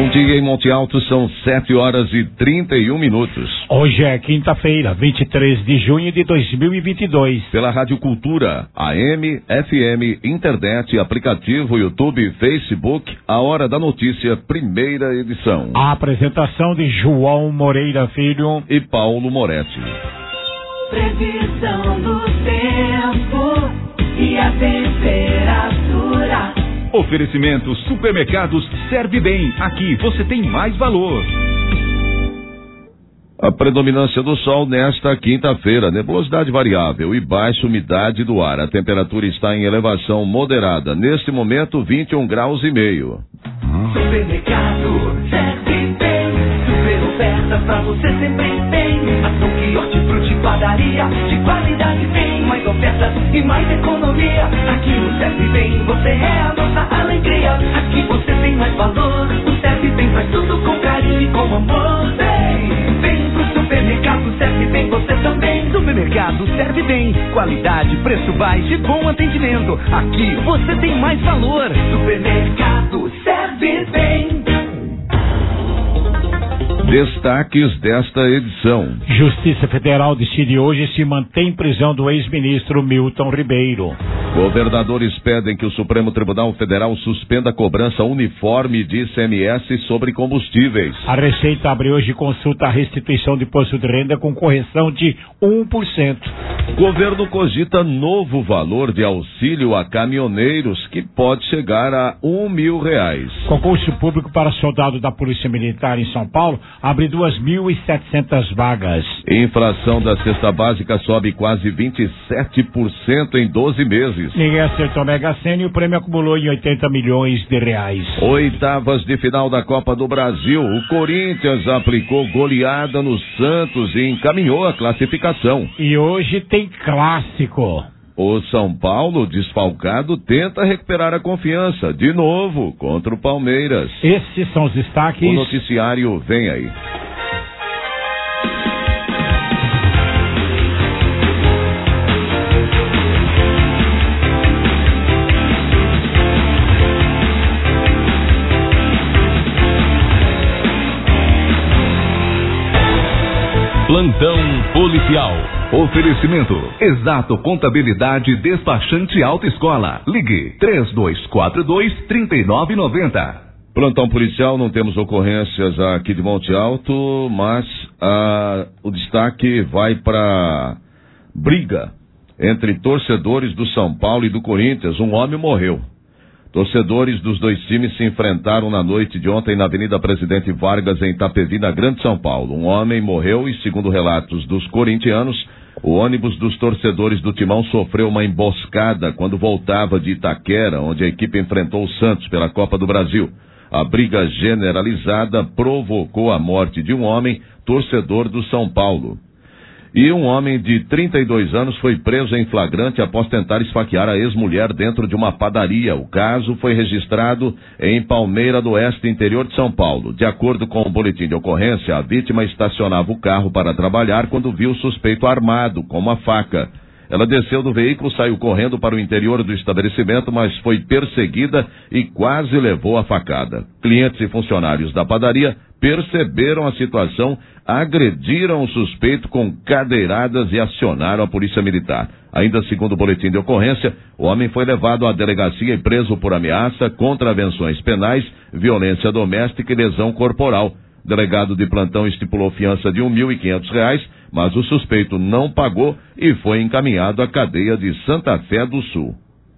Bom dia em Monte Alto, são 7h31. Hoje é quinta-feira, 23 de junho de 2022. Pela Rádio Cultura, AM, FM, internet, aplicativo, YouTube, Facebook, a Hora da Notícia, primeira edição. A apresentação de João Moreira Filho e Paulo Moretti. Previsão do tempo e a temperatura. Oferecimento Supermercados Serve Bem. Aqui você tem mais valor. A predominância do sol nesta quinta-feira, nebulosidade variável e baixa umidade do ar. A temperatura está em elevação moderada. Neste momento, 21,5 graus. Supermercado Serve Bem. Super ofertas pra você sempre tem. Ação, quiosque, fruta, padaria. De qualidade tem. Mais ofertas e mais economia. Aqui no Serve Bem você é a nossa alegria. Aqui você tem mais valor. O Serve Bem faz tudo com carinho e com amor. Vem pro supermercado Serve Bem você também. Supermercado Serve Bem. Qualidade, preço baixo e bom atendimento. Aqui você tem mais valor. Supermercado Serve Bem. Destaques desta edição. Justiça Federal decide hoje se mantém prisão do ex-ministro Milton Ribeiro. Governadores pedem que o Supremo Tribunal Federal suspenda a cobrança uniforme de ICMS sobre combustíveis. A Receita abre hoje consulta a restituição de imposto de renda com correção de 1%. Governo cogita novo valor de auxílio a caminhoneiros que pode chegar a R$1.000. Concurso público para soldado da Polícia Militar em São Paulo abre 2.700 vagas. Inflação da cesta básica sobe quase 27% em 12 meses. Ninguém acertou Mega Sena e o prêmio acumulou em R$80 milhões. Oitavas de final da Copa do Brasil. O Corinthians aplicou goleada no Santos e encaminhou a classificação. E hoje tem clássico. O São Paulo, desfalcado, tenta recuperar a confiança, de novo, contra o Palmeiras. Esses são os destaques. O noticiário vem aí. Plantão policial. Oferecimento Exato Contabilidade Despachante Autoescola. Ligue 3242-3990. Plantão policial, não temos ocorrências aqui de Monte Alto, mas o destaque vai para briga entre torcedores do São Paulo e do Corinthians. Um homem morreu. Torcedores dos dois times se enfrentaram na noite de ontem na Avenida Presidente Vargas, em Itapevi, na Grande São Paulo. Um homem morreu e, segundo relatos dos corintianos, o ônibus dos torcedores do Timão sofreu uma emboscada quando voltava de Itaquera, onde a equipe enfrentou o Santos pela Copa do Brasil. A briga generalizada provocou a morte de um homem, torcedor do São Paulo. E um homem de 32 anos foi preso em flagrante após tentar esfaquear a ex-mulher dentro de uma padaria. O caso foi registrado em Palmeira do Oeste, interior de São Paulo. De acordo com o boletim de ocorrência, a vítima estacionava o carro para trabalhar quando viu o suspeito armado com uma faca. Ela desceu do veículo, saiu correndo para o interior do estabelecimento, mas foi perseguida e quase levou a facada. Clientes e funcionários da padaria perceberam a situação, agrediram o suspeito com cadeiradas e acionaram a polícia militar. Ainda segundo o boletim de ocorrência, o homem foi levado à delegacia e preso por ameaça, contravenções penais, violência doméstica e lesão corporal. O delegado de plantão estipulou fiança de R$1.500, mas o suspeito não pagou e foi encaminhado à cadeia de Santa Fé do Sul.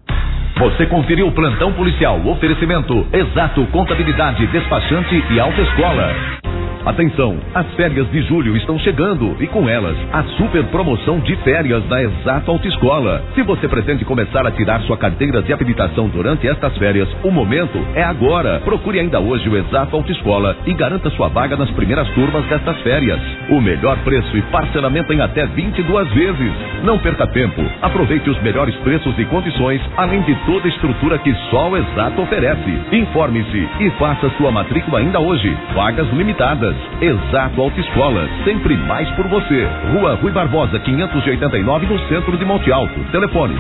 Você conferiu o Plantão Policial. Oferecimento Exato Contabilidade Despachante e Autoescola. Atenção, as férias de julho estão chegando e com elas a super promoção de férias da Exato Autoescola. Se você pretende começar a tirar sua carteira de habilitação durante estas férias, o momento é agora. Procure ainda hoje o Exato Autoescola e garanta sua vaga nas primeiras turmas destas férias. O melhor preço e parcelamento em até 22 vezes. Não perca tempo. Aproveite os melhores preços e condições, além de toda a estrutura que só o Exato oferece. Informe-se e faça sua matrícula ainda hoje. Vagas limitadas. Exato Autoescola, sempre mais por você. Rua Rui Barbosa, 589, no centro de Monte Alto. Telefone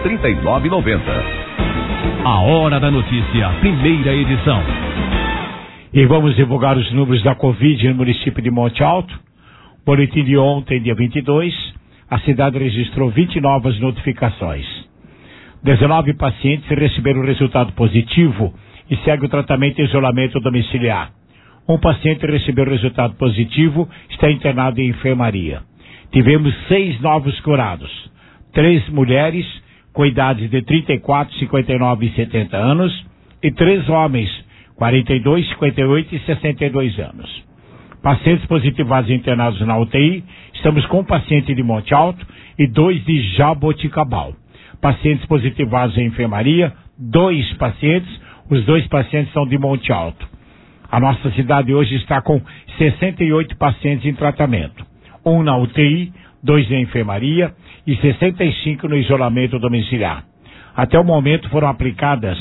3242-3990. A Hora da Notícia, primeira edição. E vamos divulgar os números da Covid no município de Monte Alto. Boletim de ontem, dia 22, a cidade registrou 20 novas notificações. 19 pacientes receberam resultado positivo e segue o tratamento em isolamento domiciliar. Um paciente recebeu resultado positivo, está internado em enfermaria. Tivemos 6 novos curados, 3 mulheres com idades de 34, 59 e 70 anos e 3 homens, 42, 58 e 62 anos. Pacientes positivados e internados na UTI, estamos com um paciente de Monte Alto e 2 de Jaboticabal. Pacientes positivados em enfermaria, 2 pacientes, os 2 pacientes são de Monte Alto. A nossa cidade hoje está com 68 pacientes em tratamento, 1 na UTI, 2 na enfermaria e 65 no isolamento domiciliar. Até o momento foram aplicadas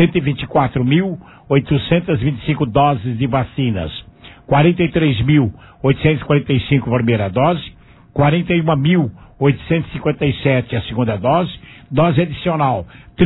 124.825 doses de vacinas, 43.845 primeira dose, 41.857 a segunda dose adicional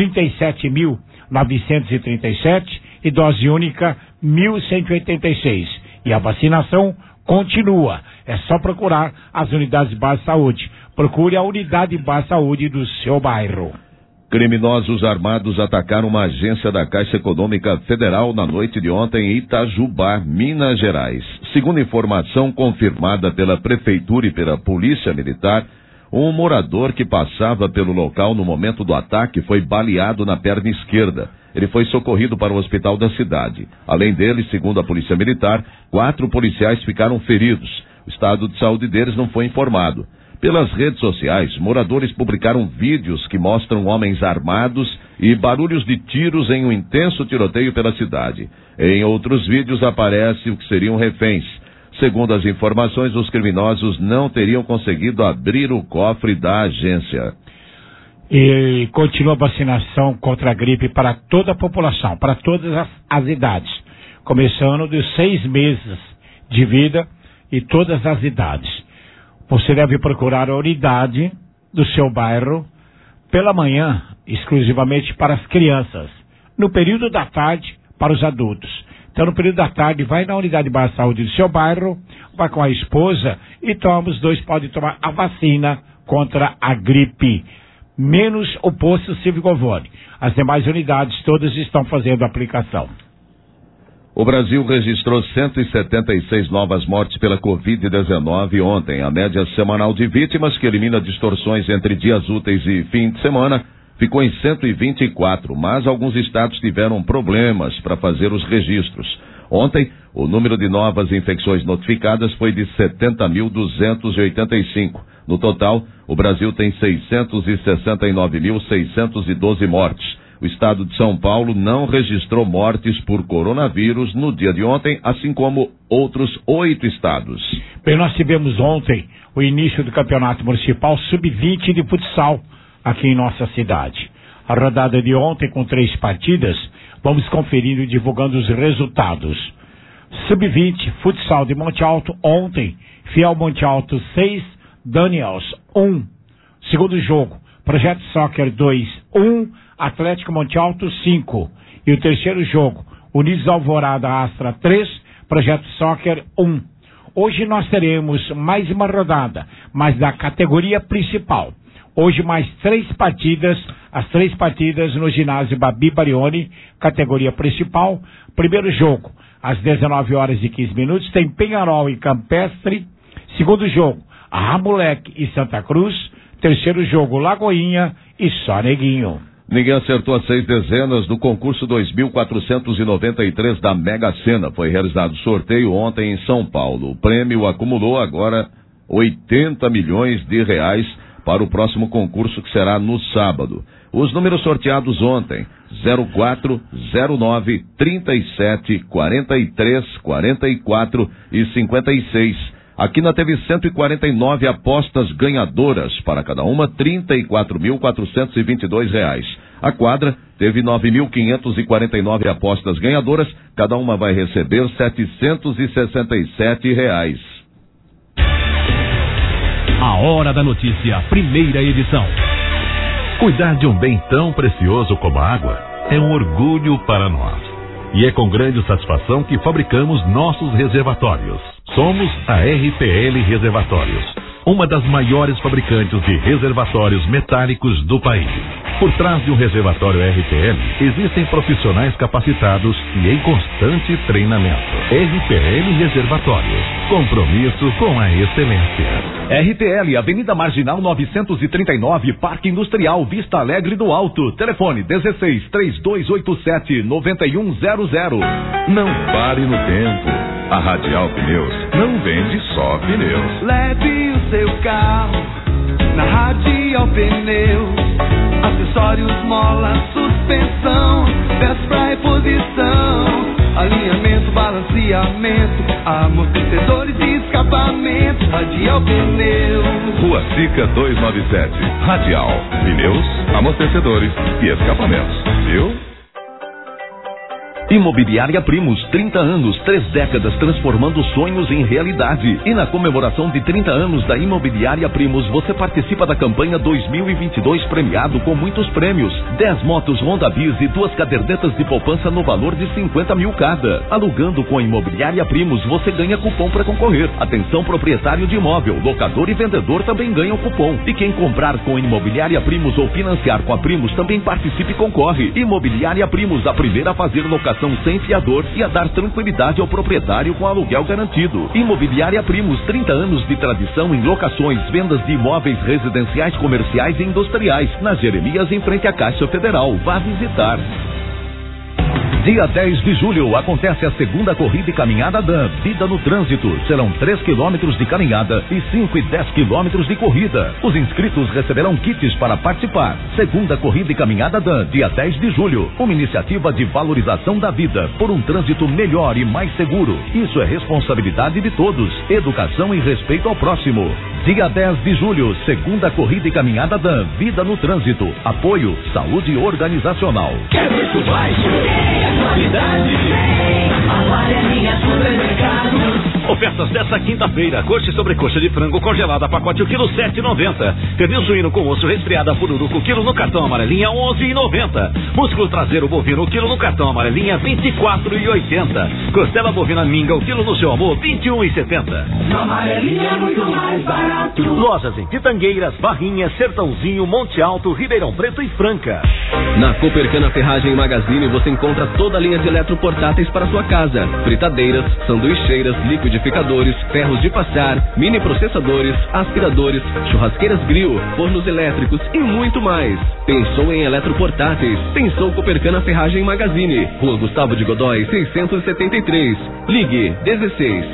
37.937 e dose única 1.186. E a vacinação continua. É só procurar as unidades de base de saúde. Procure a unidade de base de saúde do seu bairro. Criminosos armados atacaram uma agência da Caixa Econômica Federal na noite de ontem em Itajubá, Minas Gerais. Segundo informação confirmada pela Prefeitura e pela Polícia Militar, um morador que passava pelo local no momento do ataque foi baleado na perna esquerda. Ele foi socorrido para o hospital da cidade. Além dele, segundo a Polícia Militar, 4 policiais ficaram feridos. O estado de saúde deles não foi informado. Pelas redes sociais, moradores publicaram vídeos que mostram homens armados e barulhos de tiros em um intenso tiroteio pela cidade. Em outros vídeos aparece o que seriam reféns. Segundo as informações, os criminosos não teriam conseguido abrir o cofre da agência. E continua a vacinação contra a gripe para toda a população, para todas as idades, começando dos 6 meses de vida e todas as idades. Você deve procurar a unidade do seu bairro pela manhã, exclusivamente para as crianças. No período da tarde, para os adultos. Então, no período da tarde, vai na unidade de base de saúde do seu bairro, vai com a esposa e toma, os 2 podem tomar a vacina contra a gripe. Menos o posto Cívico-Govone. As demais unidades todas estão fazendo a aplicação. O Brasil registrou 176 novas mortes pela Covid-19 ontem. A média semanal de vítimas, que elimina distorções entre dias úteis e fim de semana, ficou em 124, mas alguns estados tiveram problemas para fazer os registros. Ontem, o número de novas infecções notificadas foi de 70.285. No total, o Brasil tem 669.612 mortes. O estado de São Paulo não registrou mortes por coronavírus no dia de ontem, assim como outros 8 estados. Bem, nós tivemos ontem o início do campeonato municipal sub-20 de futsal aqui em nossa cidade. A rodada de ontem com 3 partidas, vamos conferindo e divulgando os resultados. Sub-20, futsal de Monte Alto, ontem, Fiel Monte Alto 6, Daniels 1. Segundo jogo, Projeto Soccer 2, 1, Atlético Monte Alto 5. E o terceiro jogo, Unidos Alvorada Astra 3, Projeto Soccer 1. Hoje nós teremos mais uma rodada, mas da categoria principal. Hoje mais 3 partidas, as 3 partidas no ginásio Babi Barioni, categoria principal. Primeiro jogo, às 19h15, tem Penharol e Campestre. Segundo jogo, Ramoleque e Santa Cruz. Terceiro jogo, Lagoinha e Só Neguinho. Ninguém acertou as 6 dezenas do concurso 2.493 da Mega Sena. Foi realizado sorteio ontem em São Paulo. O prêmio acumulou agora 80 milhões de reais para o próximo concurso, que será no sábado. Os números sorteados ontem: 04, 09, 37, 43, 44 e 56. A Quina teve 149 apostas ganhadoras, para cada uma R$34.422. A Quadra teve 9.549 apostas ganhadoras, cada uma vai receber R$767. A Hora da Notícia, primeira edição. Cuidar de um bem tão precioso como a água é um orgulho para nós. E é com grande satisfação que fabricamos nossos reservatórios. Somos a RPL Reservatórios, uma das maiores fabricantes de reservatórios metálicos do país. Por trás de um reservatório RPL, existem profissionais capacitados e em constante treinamento. RPL Reservatórios, compromisso com a excelência. RPL, Avenida Marginal 939, Parque Industrial, Vista Alegre do Alto. Telefone 16-3287-9100. Não pare no tempo. A Radial Pneus não vende só pneus. Leve o seu carro na Radial Pneus. Acessórios, mola, suspensão, peças pra reposição, alinhamento, balanceamento, amortecedores e escapamento. Radial Pneus. Rua Sica 297. Radial Pneus, amortecedores e escapamentos. Viu? Imobiliária Primos, 30 anos, 3 décadas transformando sonhos em realidade. E na comemoração de 30 anos da Imobiliária Primos, você participa da campanha 2022 premiado com muitos prêmios. 10 motos Honda Bis e 2 cadernetas de poupança no valor de 50 mil cada. Alugando com a Imobiliária Primos, você ganha cupom para concorrer. Atenção, proprietário de imóvel, locador e vendedor também ganham cupom. E quem comprar com a Imobiliária Primos ou financiar com a Primos também participe e concorre. Imobiliária Primos, a primeira a fazer locação sem fiador e a dar tranquilidade ao proprietário com aluguel garantido. Imobiliária Primos, 30 anos de tradição em locações, vendas de imóveis residenciais, comerciais e industriais. Na Jeremias, em frente à Caixa Federal. Vá visitar. Dia 10 de julho acontece a segunda corrida e caminhada DAN Vida no Trânsito. Serão 3 quilômetros de caminhada e 5 e 10 quilômetros de corrida. Os inscritos receberão kits para participar. Segunda corrida e caminhada DAN, dia 10 de julho. Uma iniciativa de valorização da vida por um trânsito melhor e mais seguro. Isso é responsabilidade de todos. Educação e respeito ao próximo. Dia 10 de julho, segunda corrida e caminhada DAN Vida no Trânsito. Apoio Saúde Organizacional. Quer preço baixo? Qualidade. Amarelinha Supermercados. Ofertas desta quinta-feira: coxa e sobrecoxa de frango congelada, pacote o quilo 7,90. Pernil suíno com osso resfriada pururuco, quilo no cartão amarelinha 11,90. Músculo traseiro bovino, quilo no cartão amarelinha 24,80. Costela bovina minga, o quilo no seu amor 21,70. No amarelinha é muito mais barato. Lojas em Pitangueiras, Barrinha, Sertãozinho, Monte Alto, Ribeirão Preto e Franca. Na Copercana Ferragem e Magazine você encontra toda a linha de eletroportáteis para sua casa: fritadeiras, sanduicheiras, liquidificadores, ferros de passar, mini processadores, aspiradores, churrasqueiras grill, fornos elétricos e muito mais. Pensou em eletroportáteis? Pensou Copercana Ferragem e Magazine. Rua Gustavo de Godói, 673. Ligue 16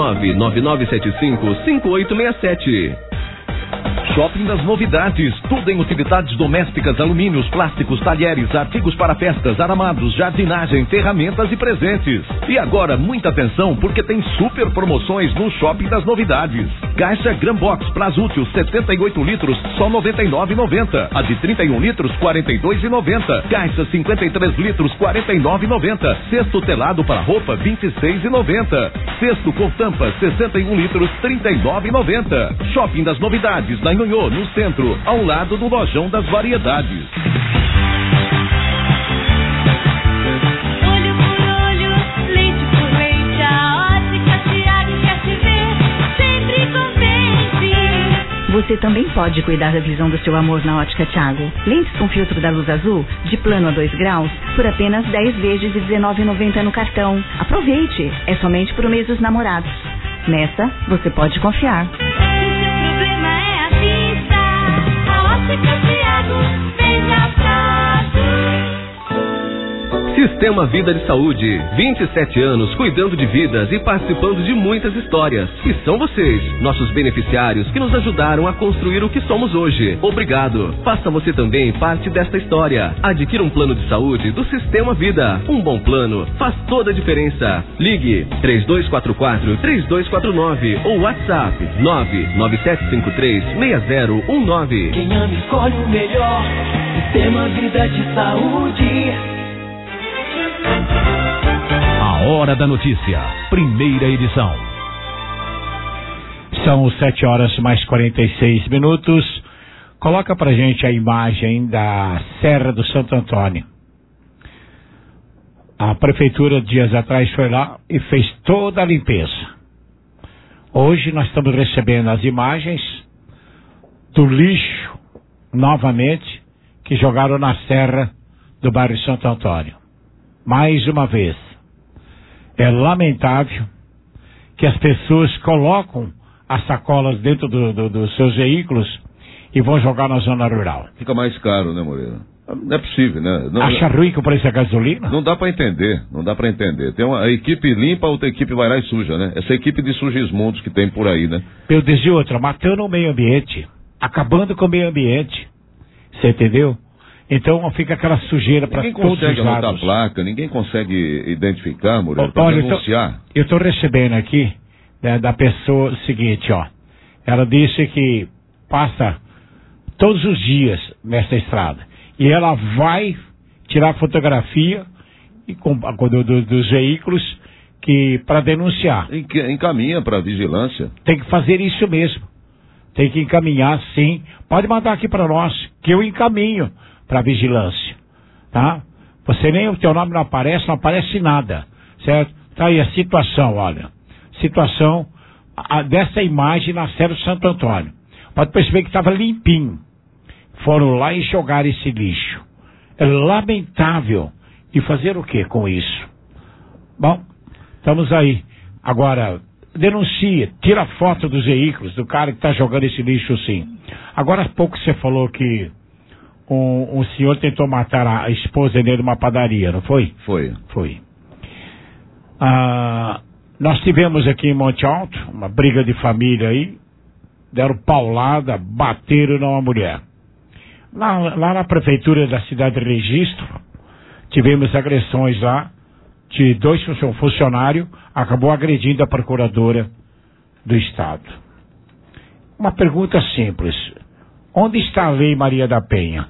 99975 5867. Shopping das Novidades, tudo em utilidades domésticas, alumínios, plásticos, talheres, artigos para festas, aramados, jardinagem, ferramentas e presentes. E agora, muita atenção, porque tem super promoções no Shopping das Novidades. Caixa Grambox Prazútil 78 litros, só R$ 99,90. A de 31 litros, R$ 42,90. Caixa 53 litros, R$ 49,90. Cesto telado para roupa, R$ 26,90. Cesto com tampa, 61 litros, R$ 39,90. Shopping das Novidades, na Nhonhô, no centro, ao lado do Lojão das Variedades. Olho por olho, leite por leite, a Ótica Thiago quer te ver sempre contente. Você também pode cuidar da visão do seu amor na Ótica Thiago. Lentes com filtro da luz azul, de plano a 2 graus, por apenas 10 vezes de R$19,90 no cartão. Aproveite, é somente para o mês dos namorados. Nessa, você pode confiar. Sistema Vida de Saúde, 27 anos cuidando de vidas e participando de muitas histórias. E são vocês, nossos beneficiários, que nos ajudaram a construir o que somos hoje. Obrigado. Faça você também parte desta história. Adquira um plano de saúde do Sistema Vida. Um bom plano faz toda a diferença. Ligue 3244-3249 ou WhatsApp 99753-6019. Quem ama escolhe o melhor. Sistema Vida de Saúde. A Hora da Notícia, primeira edição. São 7h mais 46. Coloca pra gente a imagem da Serra do Santo Antônio. A prefeitura, dias atrás, foi lá e fez toda a limpeza. Hoje nós estamos recebendo as imagens do lixo, novamente, que jogaram na serra do bairro Santo Antônio. Mais uma vez. É lamentável que as pessoas colocam as sacolas dentro dos seus veículos e vão jogar na zona rural. Fica mais caro, né, Moreira? Não é possível, né? Não, acha ruim que o preço é gasolina? Não dá pra entender, não dá pra entender. Tem a equipe limpa, a outra equipe vai lá e suja, né? Essa equipe de sujismundos que tem por aí, né? Eu dizia outra, matando o meio ambiente, acabando com o meio ambiente. Você entendeu? Então fica aquela sujeira para todos os lados. Ninguém consegue anotar placa, ninguém consegue identificar, Moreira, para denunciar. Eu estou recebendo aqui, né, da pessoa o seguinte, ó. Ela disse que passa todos os dias nessa estrada. E ela vai tirar fotografia dos veículos para denunciar. Encaminha para vigilância. Tem que fazer isso mesmo. Tem que encaminhar, sim. Pode mandar aqui para nós, que eu encaminho para vigilância, tá? Você nem o teu nome não aparece nada, certo? Tá aí a situação, olha. Situação dessa imagem na Serra do Santo Antônio. Pode perceber que estava limpinho. Foram lá e jogaram esse lixo. É lamentável. E fazer o que com isso? Bom, estamos aí. Agora, denuncia, tira foto dos veículos, do cara que está jogando esse lixo sim. Agora há pouco você falou que um senhor tentou matar a esposa dele numa padaria, não foi? Foi. Nós tivemos aqui em Monte Alto uma briga de família aí, deram paulada, bateram numa mulher. Lá na prefeitura da cidade de Registro, tivemos agressões lá de 2 funcionários, acabou agredindo a procuradora do estado. Uma pergunta simples: onde está a Lei Maria da Penha?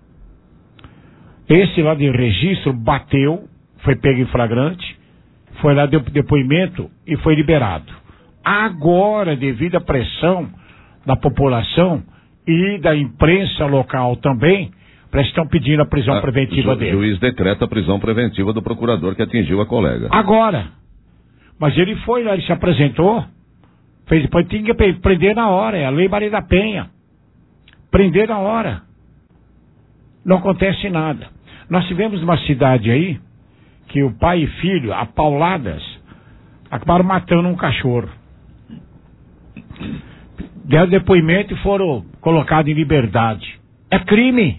Esse lá de Registro bateu, foi pego em flagrante, foi lá, deu depoimento e foi liberado. Agora, devido à pressão da população e da imprensa local também, estão pedindo a prisão preventiva dele. O juiz decreta a prisão preventiva do procurador que atingiu a colega. Agora. Mas ele foi lá, ele se apresentou, depois tinha que prender na hora, é a Lei Maria da Penha. Prender na hora. Não acontece nada. Nós tivemos uma cidade aí, que o pai e filho, a pauladas, acabaram matando um cachorro. Deram depoimento e foram colocados em liberdade. É crime.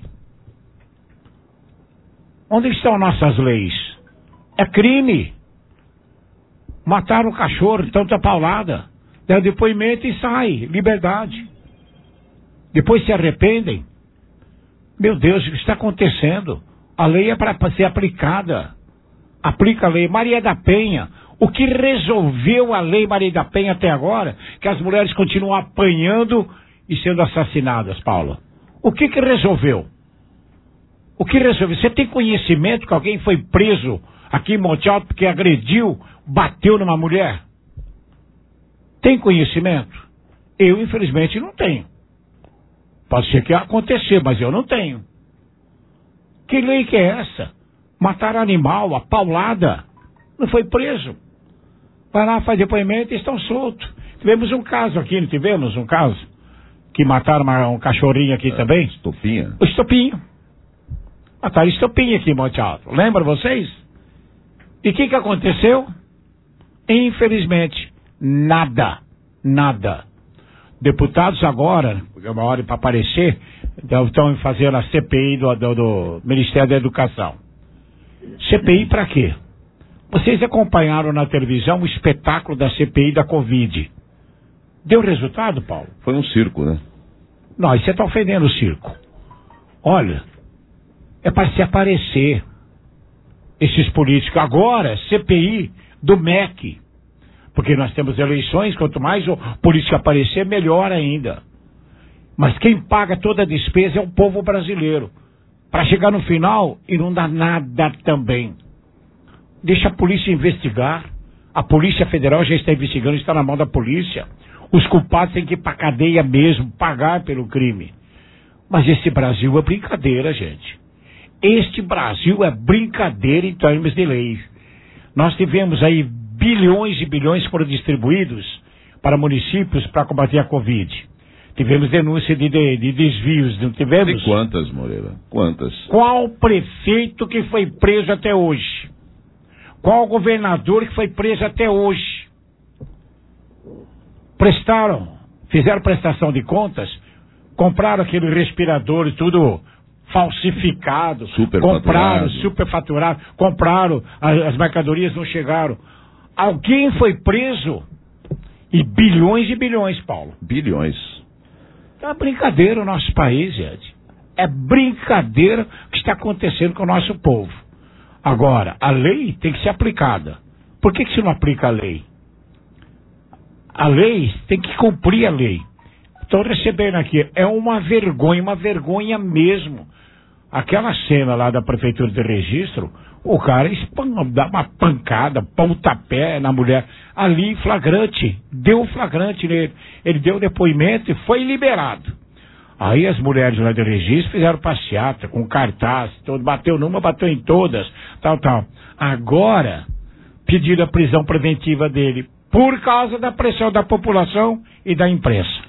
Onde estão nossas leis? É crime. Mataram o cachorro, tanta paulada. Deram depoimento e sai. Liberdade. Depois se arrependem. Meu Deus, o que está acontecendo? A lei é para ser aplicada. Aplica a lei. Maria da Penha. O que resolveu a Lei Maria da Penha até agora? Que as mulheres continuam apanhando e sendo assassinadas, Paula. O que resolveu? O que resolveu? Você tem conhecimento que alguém foi preso aqui em Monte Alto porque agrediu, bateu numa mulher? Tem conhecimento? Eu, infelizmente, não tenho. Pode ser que aconteça, mas eu não tenho. Que lei que é essa? Matar animal, a paulada. Não foi preso. Vai lá, faz depoimento e estão soltos. Tivemos um caso aqui, não tivemos um caso? Que mataram um cachorrinho aqui também? Estopinha. O Estopinho. Mataram Estopinha aqui em Monte Alto. Lembra vocês? E o que aconteceu? Infelizmente, nada. Deputados agora, é uma hora para aparecer, estão fazendo a CPI do Ministério da Educação. CPI para quê? Vocês acompanharam na televisão o espetáculo da CPI da Covid. Deu resultado, Paulo? Foi um circo, né? Não, você está ofendendo o circo. Olha, é para se aparecer esses políticos. Agora, CPI do MEC. Porque nós temos eleições, quanto mais o político aparecer, melhor ainda. Mas quem paga toda a despesa é o povo brasileiro. Para chegar no final e não dar nada também. Deixa a polícia investigar. A Polícia Federal já está investigando, está na mão da polícia. Os culpados têm que ir para a cadeia mesmo, pagar pelo crime. Mas esse Brasil é brincadeira, gente. Este Brasil é brincadeira em termos de lei. Nós tivemos aí bilhões e bilhões foram distribuídos para municípios para combater a Covid. Tivemos denúncia de desvios, não tivemos? E quantas, Moreira? Quantas? Qual prefeito que foi preso até hoje? Qual governador que foi preso até hoje? Fizeram prestação de contas, compraram aquele respirador e tudo falsificado, superfaturado, compraram, as mercadorias não chegaram. Alguém foi preso e bilhões, Paulo. Bilhões. É brincadeira o nosso país, gente. É brincadeira o que está acontecendo com o nosso povo. Agora, a lei tem que ser aplicada. Por que você não aplica a lei? A lei tem que cumprir a lei. Estou recebendo aqui, é uma vergonha mesmo. Aquela cena lá da prefeitura de Registro, o cara dá uma pancada, pontapé na mulher, ali flagrante, deu flagrante nele. Ele deu depoimento e foi liberado. Aí as mulheres lá de Registro fizeram passeata com cartaz, bateu numa, bateu em todas, tal. Agora, pediram a prisão preventiva dele por causa da pressão da população e da imprensa.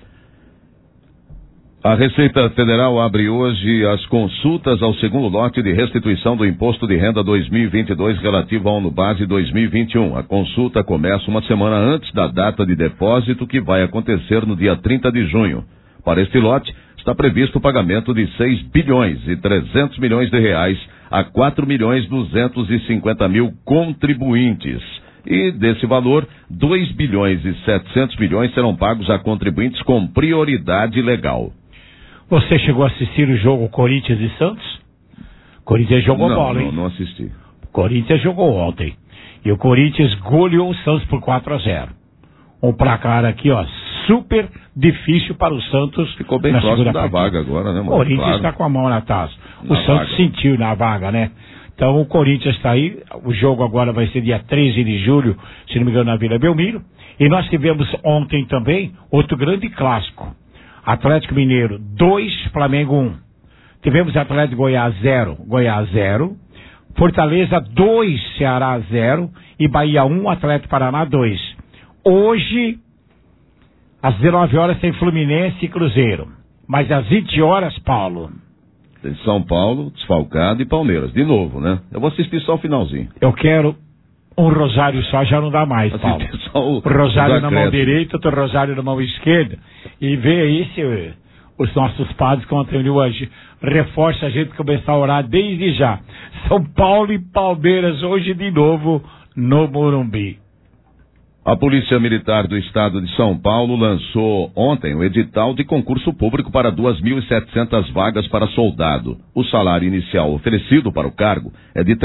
A Receita Federal abre hoje as consultas ao segundo lote de restituição do Imposto de Renda 2022 relativo ao ano base 2021. A consulta começa uma semana antes da data de depósito, que vai acontecer no dia 30 de junho. Para este lote, está previsto o pagamento de 6 bilhões e 300 milhões de reais a 4 milhões 250 mil contribuintes. E desse valor, 2 bilhões e 700 milhões serão pagos a contribuintes com prioridade legal. Você chegou a assistir o jogo Corinthians e Santos? Corinthians jogou bola, hein? Não assisti. Corinthians jogou ontem. E o Corinthians goleou o Santos por 4-0. Um placar aqui, ó, super difícil para o Santos. Ficou bem próximo da vaga agora, né, mano? O Corinthians está com a mão na taça. O Santos sentiu na vaga, né? Então o Corinthians está aí. O jogo agora vai ser dia 13 de julho, se não me engano, na Vila Belmiro. E nós tivemos ontem também outro grande clássico. Atlético Mineiro 2, Flamengo 1. Tivemos Atlético Goiás 0. Fortaleza 2, Ceará 0. E Bahia 1, Atlético Paraná 2. Hoje, às 19 horas, tem Fluminense e Cruzeiro. Mas às 20 horas, Paulo... Tem São Paulo, desfalcado e Palmeiras. De novo, né? Eu vou assistir só o finalzinho. Eu quero um rosário só, já não dá mais, Paulo. Só o rosário na mão direita, outro rosário na mão esquerda. E ver aí se os nossos padres continuam hoje. Reforça a gente começar a orar desde já. São Paulo e Palmeiras hoje de novo no Morumbi. A Polícia Militar do Estado de São Paulo lançou ontem o edital de concurso público para 2.700 vagas para soldado. O salário inicial oferecido para o cargo é de R$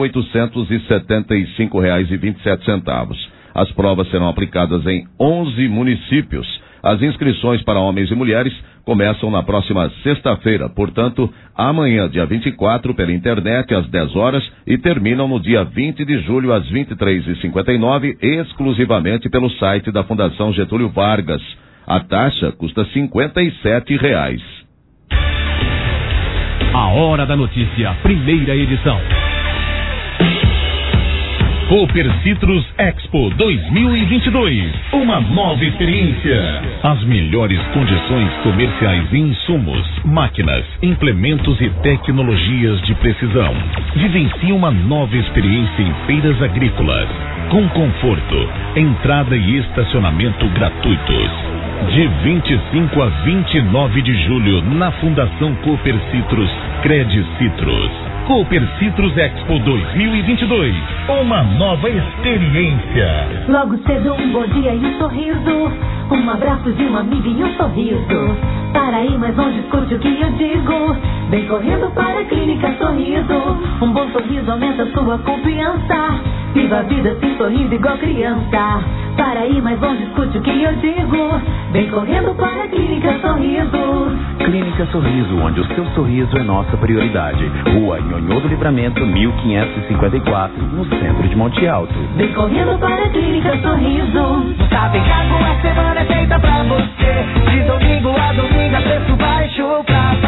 3.875,27. As provas serão aplicadas em 11 municípios. As inscrições para homens e mulheres começam na próxima sexta-feira, portanto, amanhã, dia 24, pela internet, às 10 horas, e terminam no dia 20 de julho, às 23h59, exclusivamente pelo site da Fundação Getúlio Vargas. A taxa custa R$ 57. A Hora da Notícia, primeira edição. Cooper Citrus Expo 2022. Uma nova experiência. As melhores condições comerciais e insumos, máquinas, implementos e tecnologias de precisão. Vivencie uma nova experiência em feiras agrícolas. Com conforto, entrada e estacionamento gratuitos. De 25 a 29 de julho, na Fundação Cooper Citrus, Cred Citrus. Cooper Citrus Expo 2022. Uma nova experiência. Logo cedo um bom dia e um sorriso. Um abraço de uma amiga e um sorriso. Para aí, mas não discute o que eu digo. Vem correndo para a Clínica Sorriso. Um bom sorriso aumenta sua confiança. Viva a vida assim sorrindo igual criança. Para aí, mas não discute o que eu digo. Vem correndo para a Clínica Sorriso. Clínica Sorriso, onde o seu sorriso é nossa prioridade. Rua Nhonhô do Livramento, 1554, no centro de Monte Alto. Vem correndo para a Clínica Sorriso. Tá ligado, a semana é feita pra você. De domingo a domingo, preço baixo pra valer.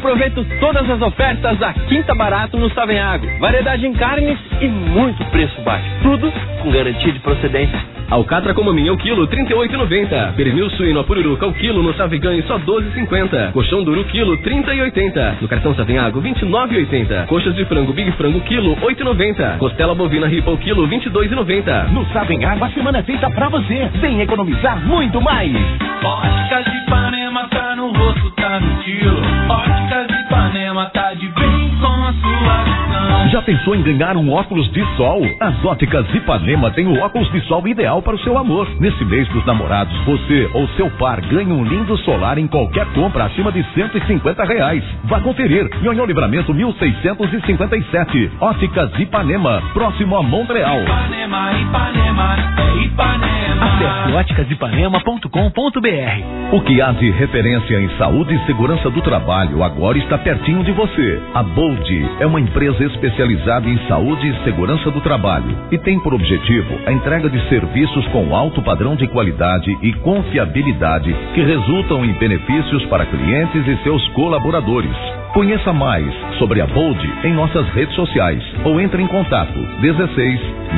aproveito todas as ofertas da Quinta Barato no Savenhago. Variedade em carnes e muito preço baixo. Tudo com garantia de procedência. Alcatra com maminha ao quilo, R$ 38,90. Pernil suíno a pururuca ao quilo no Saveganho, só R$ 12,50. Colchão duro quilo, R$ 30,80. No cartão Savenhago, R$ 29,80. Coxas de frango Big Frango quilo, R$ 8,90. Costela bovina ripa ao quilo, R$ 22,90. No Savenhago, a semana é feita pra você. Vem economizar muito mais. Óticas de Ipanema, tá no rosto, tá no estilo. Óticas de Ipanema, tá de bem com a sua visão. Já pensou em ganhar um óculos de sol? As Óticas Ipanema tem o óculos de sol ideal para o seu amor. Nesse mês dos namorados, você ou seu par ganha um lindo solar em qualquer compra acima de R$150. Vá conferir. Nhonhô Livramento 1657. Óticas Ipanema, próximo a Montreal. Ipanema, Ipanema, é Ipanema. Acesse óticasipanema.com.br. O que há de referência em saúde e segurança do trabalho agora está pertinho de você. A Bold é uma empresa especializada em saúde e segurança do trabalho e tem por objetivo a entrega de serviços com alto padrão de qualidade e confiabilidade que resultam em benefícios para clientes e seus colaboradores. Conheça mais sobre a Bold em nossas redes sociais ou entre em contato 16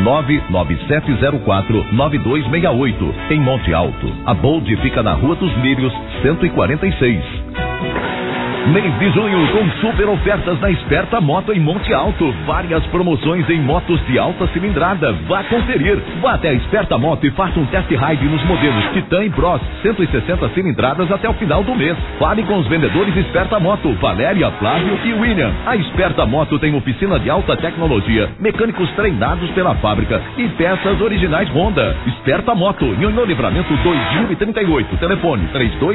99704 9268 em Monte Alto. A Bold fica na Rua dos Lírios 146. Mês de junho com super ofertas na Esperta Moto em Monte Alto. Várias promoções em motos de alta cilindrada. Vá conferir. Vá até a Esperta Moto e faça um test ride nos modelos Titan e Bros 160 cilindradas até o final do mês. Fale com os vendedores Esperta Moto, Valéria, Flávio e William. A Esperta Moto tem oficina de alta tecnologia, mecânicos treinados pela fábrica e peças originais Honda. Esperta Moto, Nhonhô Livramento 2038. Telefone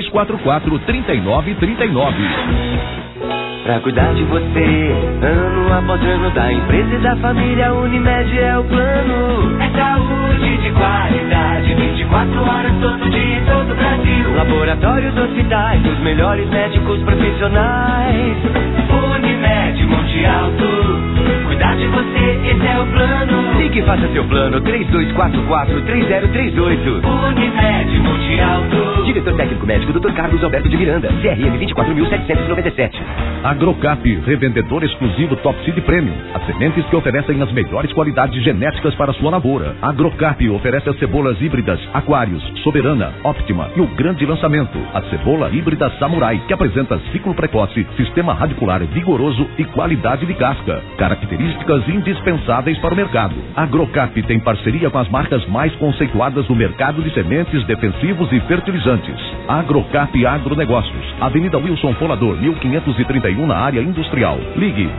3244-3939. Pra cuidar de você, ano após ano, da empresa e da família, Unimed é o plano. É saúde de qualidade, 24 horas todo dia em todo o Brasil. Laboratórios, hospitais, os melhores médicos profissionais. Unimed Monte Alto, cuidar de você, esse é o plano. Ligue e faça seu plano, 3244-3038. Unimed Monte Alto. Diretor técnico médico, Dr. Carlos Alberto de Miranda, CRM 24.797. Agrocap, revendedor exclusivo Top Seed Premium. As sementes que oferecem as melhores qualidades genéticas para sua lavoura. Agrocap oferece as cebolas híbridas Aquários, Soberana, Optima e o grande lançamento, a cebola híbrida Samurai, que apresenta ciclo precoce, sistema radicular vigoroso e qualidade de casca. Características indispensáveis para o mercado. Agrocap tem parceria com as marcas mais conceituadas do mercado de sementes, defensivos e fertilizantes. Agrocap Agronegócios, Avenida Wilson Folador, 1531, na área industrial. Ligue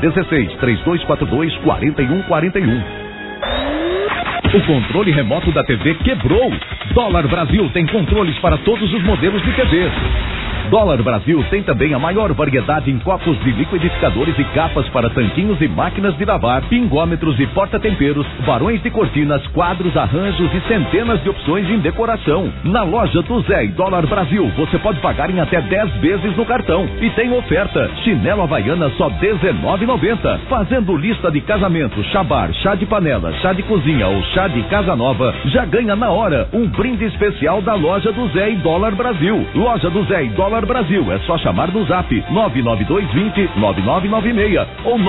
16-3242-4141. O controle remoto da TV quebrou. Dólar Brasil tem controles para todos os modelos de TVs. Dólar Brasil tem também a maior variedade em copos de liquidificadores e capas para tanquinhos e máquinas de lavar, pingômetros e porta-temperos, varões de cortinas, quadros, arranjos e centenas de opções em decoração. Na loja do Zé e Dólar Brasil, você pode pagar em até 10 vezes no cartão. E tem oferta, chinelo Havaiana só R$19,90. Fazendo lista de casamento, chá bar, chá de panela, chá de cozinha ou chá de casa nova, já ganha na hora um brinde especial da loja do Zé e Dólar Brasil. Loja do Zé e Dólar Brasil, é só chamar no zap 99220-9996 ou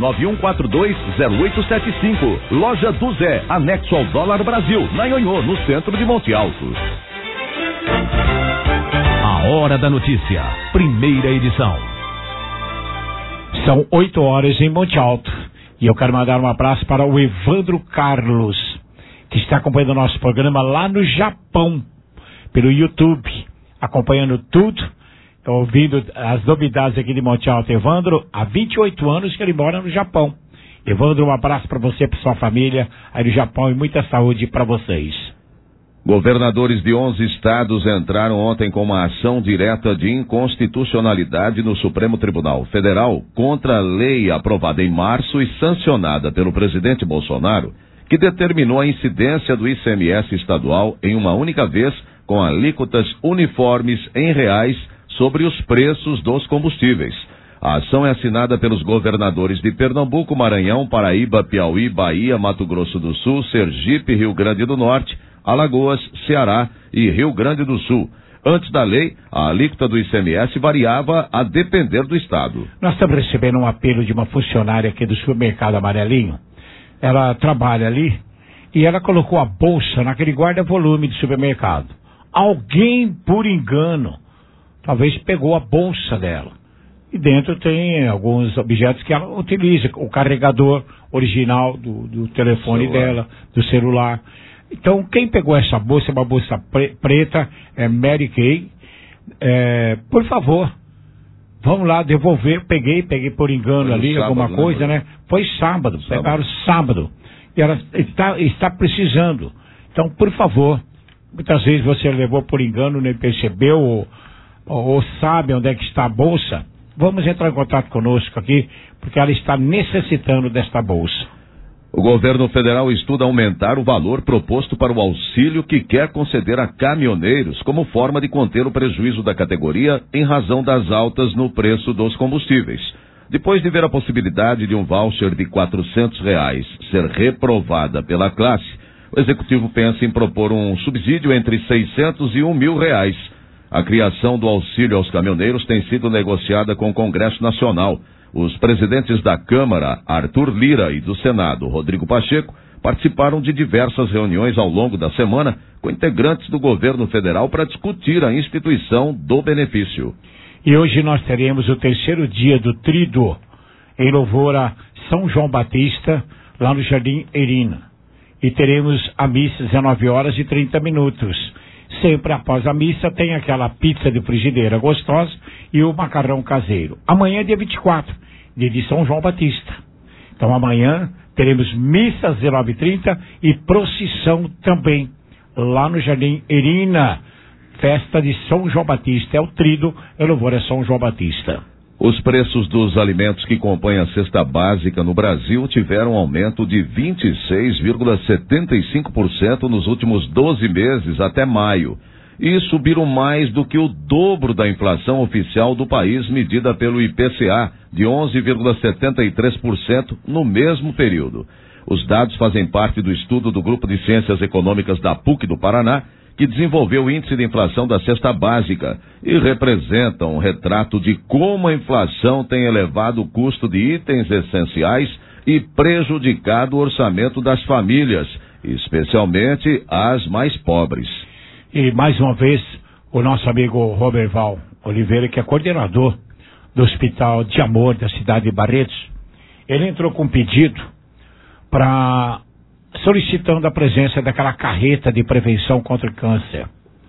99142-0875. Loja do Zé, anexo ao Dólar Brasil, na Nhonhô, no centro de Monte Alto. A Hora da Notícia, primeira edição. São 8 horas em Monte Alto e eu quero mandar um abraço para o Evandro Carlos, que está acompanhando o nosso programa lá no Japão, pelo YouTube, acompanhando tudo. Estou ouvindo as novidades aqui de Monte Alto. Evandro, há 28 anos que ele mora no Japão. Evandro, um abraço para você e para sua família aí no Japão e muita saúde para vocês. Governadores de 11 estados entraram ontem com uma ação direta de inconstitucionalidade no Supremo Tribunal Federal contra a lei aprovada em março e sancionada pelo presidente Bolsonaro, que determinou a incidência do ICMS estadual em uma única vez com alíquotas uniformes em reais sobre os preços dos combustíveis. A ação é assinada pelos governadores de Pernambuco, Maranhão, Paraíba, Piauí, Bahia, Mato Grosso do Sul, Sergipe, Rio Grande do Norte, Alagoas, Ceará e Rio Grande do Sul. Antes da lei, a alíquota do ICMS variava a depender do estado. Nós estamos recebendo um apelo de uma funcionária aqui do supermercado Amarelinho. Ela trabalha ali e ela colocou a bolsa naquele guarda-volume do supermercado. Alguém, por engano, talvez pegou a bolsa dela. E dentro tem alguns objetos que ela utiliza, o carregador original do telefone dela, do celular. Então, quem pegou essa bolsa, é uma bolsa preta, é Mary Kay, por favor, vamos lá devolver. Peguei por engano foi ali, sábado, alguma coisa, né? Foi sábado, pegaram sábado. E ela está precisando. Então, por favor, muitas vezes você levou por engano, nem percebeu, ou sabe onde é que está a bolsa. Vamos entrar em contato conosco aqui, porque ela está necessitando desta bolsa. O governo federal estuda aumentar o valor proposto para o auxílio que quer conceder a caminhoneiros como forma de conter o prejuízo da categoria em razão das altas no preço dos combustíveis. Depois de ver a possibilidade de um voucher de R$400 ser reprovada pela classe, o executivo pensa em propor um subsídio entre R$600 e R$1.000. A criação do auxílio aos caminhoneiros tem sido negociada com o Congresso Nacional. Os presidentes da Câmara, Arthur Lira, e do Senado, Rodrigo Pacheco, participaram de diversas reuniões ao longo da semana com integrantes do governo federal para discutir a instituição do benefício. E hoje nós teremos o terceiro dia do Tríduo, em louvor a São João Batista, lá no Jardim Irina. E teremos a missa às 19h30. Sempre após a missa tem aquela pizza de frigideira gostosa e o macarrão caseiro. Amanhã é dia 24, dia de São João Batista. Então amanhã teremos missa às 19h30 e procissão também, lá no Jardim Irina. Festa de São João Batista, é o Tríduo, em louvor a São João Batista. Os preços dos alimentos que compõem a cesta básica no Brasil tiveram um aumento de 26,75% nos últimos 12 meses até maio. E subiram mais do que o dobro da inflação oficial do país, medida pelo IPCA, de 11,73% no mesmo período. Os dados fazem parte do estudo do Grupo de Ciências Econômicas da PUC do Paraná, que desenvolveu o índice de inflação da cesta básica e representam um retrato de como a inflação tem elevado o custo de itens essenciais e prejudicado o orçamento das famílias, especialmente as mais pobres. E mais uma vez, o nosso amigo Roberval Oliveira, que é coordenador do Hospital de Amor da cidade de Barretos, ele entrou com um pedido solicitando a presença daquela carreta de prevenção contra o câncer.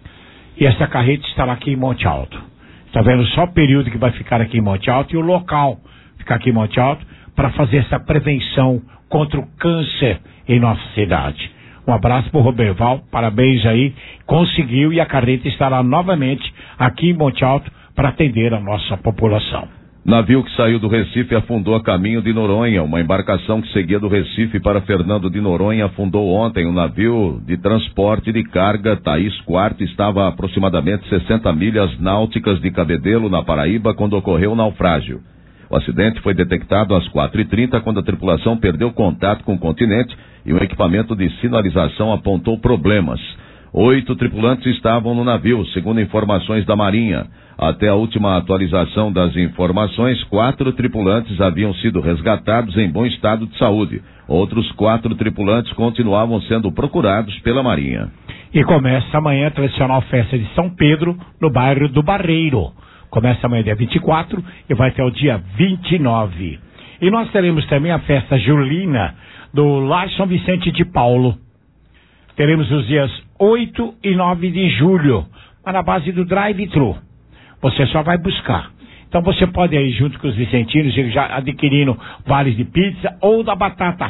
E essa carreta estará aqui em Monte Alto. Está vendo só o período que vai ficar aqui em Monte Alto e o local ficar aqui em Monte Alto para fazer essa prevenção contra o câncer em nossa cidade. Um abraço para o Roberval, parabéns aí, conseguiu, e a carreta estará novamente aqui em Monte Alto para atender a nossa população. Navio que saiu do Recife afundou a caminho de Noronha. Uma embarcação que seguia do Recife para Fernando de Noronha afundou ontem. Um navio de transporte de carga, Thaís Quarto, estava a aproximadamente 60 milhas náuticas de Cabedelo, na Paraíba, quando ocorreu o naufrágio. O acidente foi detectado às 4h30, quando a tripulação perdeu contato com o continente e o equipamento de sinalização apontou problemas. 8 tripulantes estavam no navio, segundo informações da Marinha. Até a última atualização das informações, 4 tripulantes haviam sido resgatados em bom estado de saúde. Outros 4 tripulantes continuavam sendo procurados pela Marinha. E começa amanhã a tradicional festa de São Pedro, no bairro do Barreiro. Começa amanhã dia 24 e vai até o dia 29. E nós teremos também a festa julina do Lar São Vicente de Paulo. Teremos os dias 8 e 9 de julho, na base do drive-thru. Você só vai buscar. Então você pode ir junto com os vicentinos, já adquirindo vales de pizza ou da batata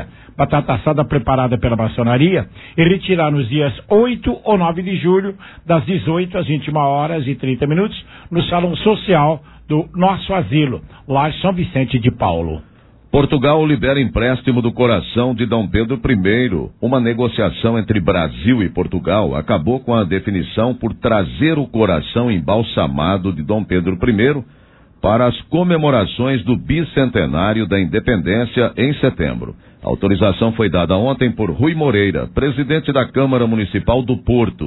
assada preparada pela maçonaria, e retirar nos dias 8 ou 9 de julho, das 18 às 21h30, no Salão Social do nosso asilo, lá São Vicente de Paulo. Portugal libera empréstimo do coração de Dom Pedro I. Uma negociação entre Brasil e Portugal acabou com a definição por trazer o coração embalsamado de Dom Pedro I para as comemorações do bicentenário da independência em setembro. A autorização foi dada ontem por Rui Moreira, presidente da Câmara Municipal do Porto.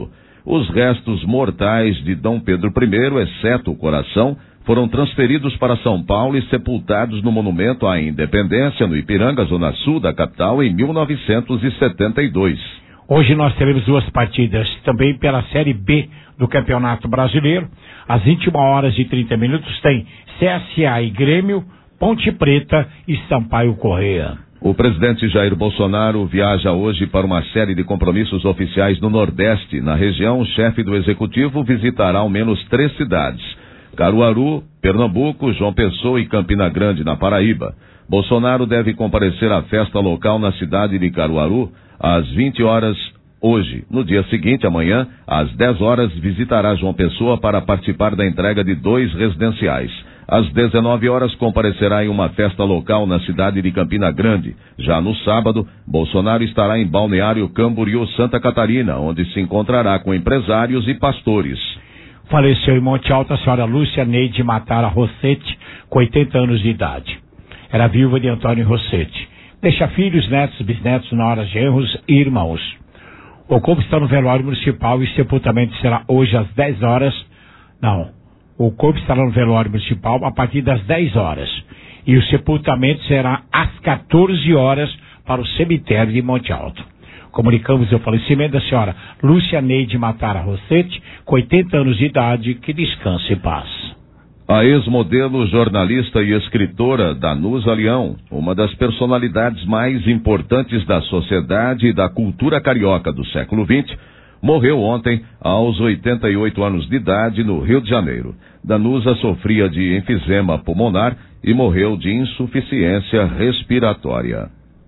Os restos mortais de Dom Pedro I, exceto o coração, foram transferidos para São Paulo e sepultados no Monumento à Independência, no Ipiranga, zona sul da capital, em 1972. Hoje nós teremos duas partidas também pela Série B do Campeonato Brasileiro. Às 21h30 tem CSA e Grêmio, Ponte Preta e Sampaio Corrêa. O presidente Jair Bolsonaro viaja hoje para uma série de compromissos oficiais no Nordeste. Na região, o chefe do Executivo visitará ao menos 3 cidades: Caruaru, Pernambuco, João Pessoa e Campina Grande, na Paraíba. Bolsonaro deve comparecer à festa local na cidade de Caruaru às 20 horas hoje. No dia seguinte, amanhã, às 10 horas, visitará João Pessoa para participar da entrega de 2 residenciais. Às 19 horas, comparecerá em uma festa local na cidade de Campina Grande. Já no sábado, Bolsonaro estará em Balneário Camboriú, Santa Catarina, onde se encontrará com empresários e pastores. Faleceu em Monte Alto a senhora Lúcia Neide Matara Rossetti, com 80 anos de idade. Era viúva de Antônio Rossetti. Deixa filhos, netos, bisnetos, noras, genros e irmãos. O corpo está no velório municipal e o sepultamento será hoje às 10 horas. O corpo estará no velório municipal a partir das 10 horas. E o sepultamento será às 14 horas para o cemitério de Monte Alto. Comunicamos o falecimento da senhora Lúcia Neide Matara Rossetti, com 80 anos de idade, que descanse em paz. A ex-modelo, jornalista e escritora Danusa Leão, uma das personalidades mais importantes da sociedade e da cultura carioca do século XX, morreu ontem aos 88 anos de idade no Rio de Janeiro. Danusa sofria de enfisema pulmonar e morreu de insuficiência respiratória.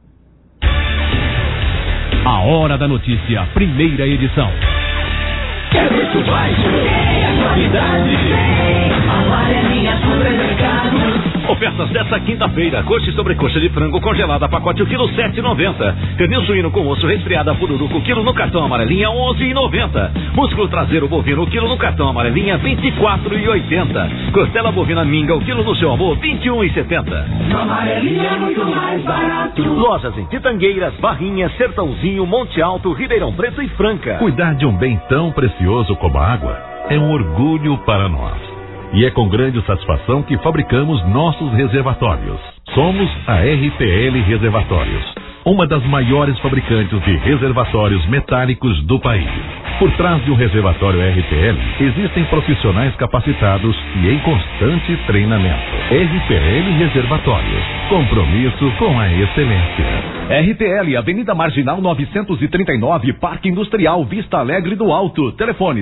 A Hora da Notícia, primeira edição. Quer preço baixo? Tem a qualidade. Amarelinha Supermercados. Ofertas desta quinta-feira: coxa e sobrecoxa de frango congelada, pacote o quilo 7,90. Pernil suíno com osso resfriada pururuco, quilo no cartão amarelinha 11,90. Músculo traseiro bovino, o quilo no cartão amarelinha 24,80. Costela bovina minga, o quilo no seu amor 21,70. Amarelinha é muito mais barato. Lojas em Pitangueiras, Barrinha, Sertãozinho, Monte Alto, Ribeirão Preto e Franca. Cuidar de um bem tão precioso como a água é um orgulho para nós. E é com grande satisfação que fabricamos nossos reservatórios. Somos a RPL Reservatórios, uma das maiores fabricantes de reservatórios metálicos do país. Por trás de um reservatório RPL, existem profissionais capacitados e em constante treinamento. RPL Reservatórios, compromisso com a excelência. RPL, Avenida Marginal 939, Parque Industrial, Vista Alegre do Alto. Telefone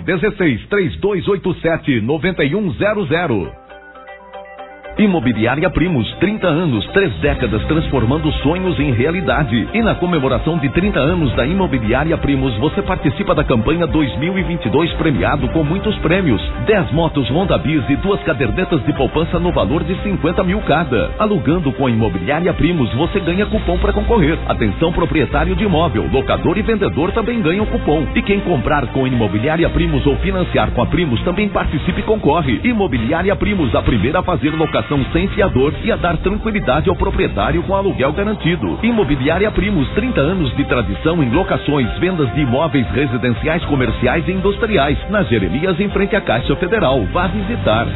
16-3287-9100. Imobiliária Primos, 30 anos, 3 décadas transformando sonhos em realidade. E na comemoração de 30 anos da Imobiliária Primos, você participa da campanha 2022 premiado com muitos prêmios. 10 motos Honda Bis e 2 cadernetas de poupança no valor de 50 mil cada. Alugando com a Imobiliária Primos, você ganha cupom para concorrer. Atenção, proprietário de imóvel, locador e vendedor também ganham cupom. E quem comprar com a Imobiliária Primos ou financiar com a Primos também participe e concorre. Imobiliária Primos, a primeira a fazer locação sem fiador e a dar tranquilidade ao proprietário com aluguel garantido. Imobiliária Primos, 30 anos de tradição em locações, vendas de imóveis residenciais, comerciais e industriais. Na Jeremias, em frente à Caixa Federal. Vá visitar.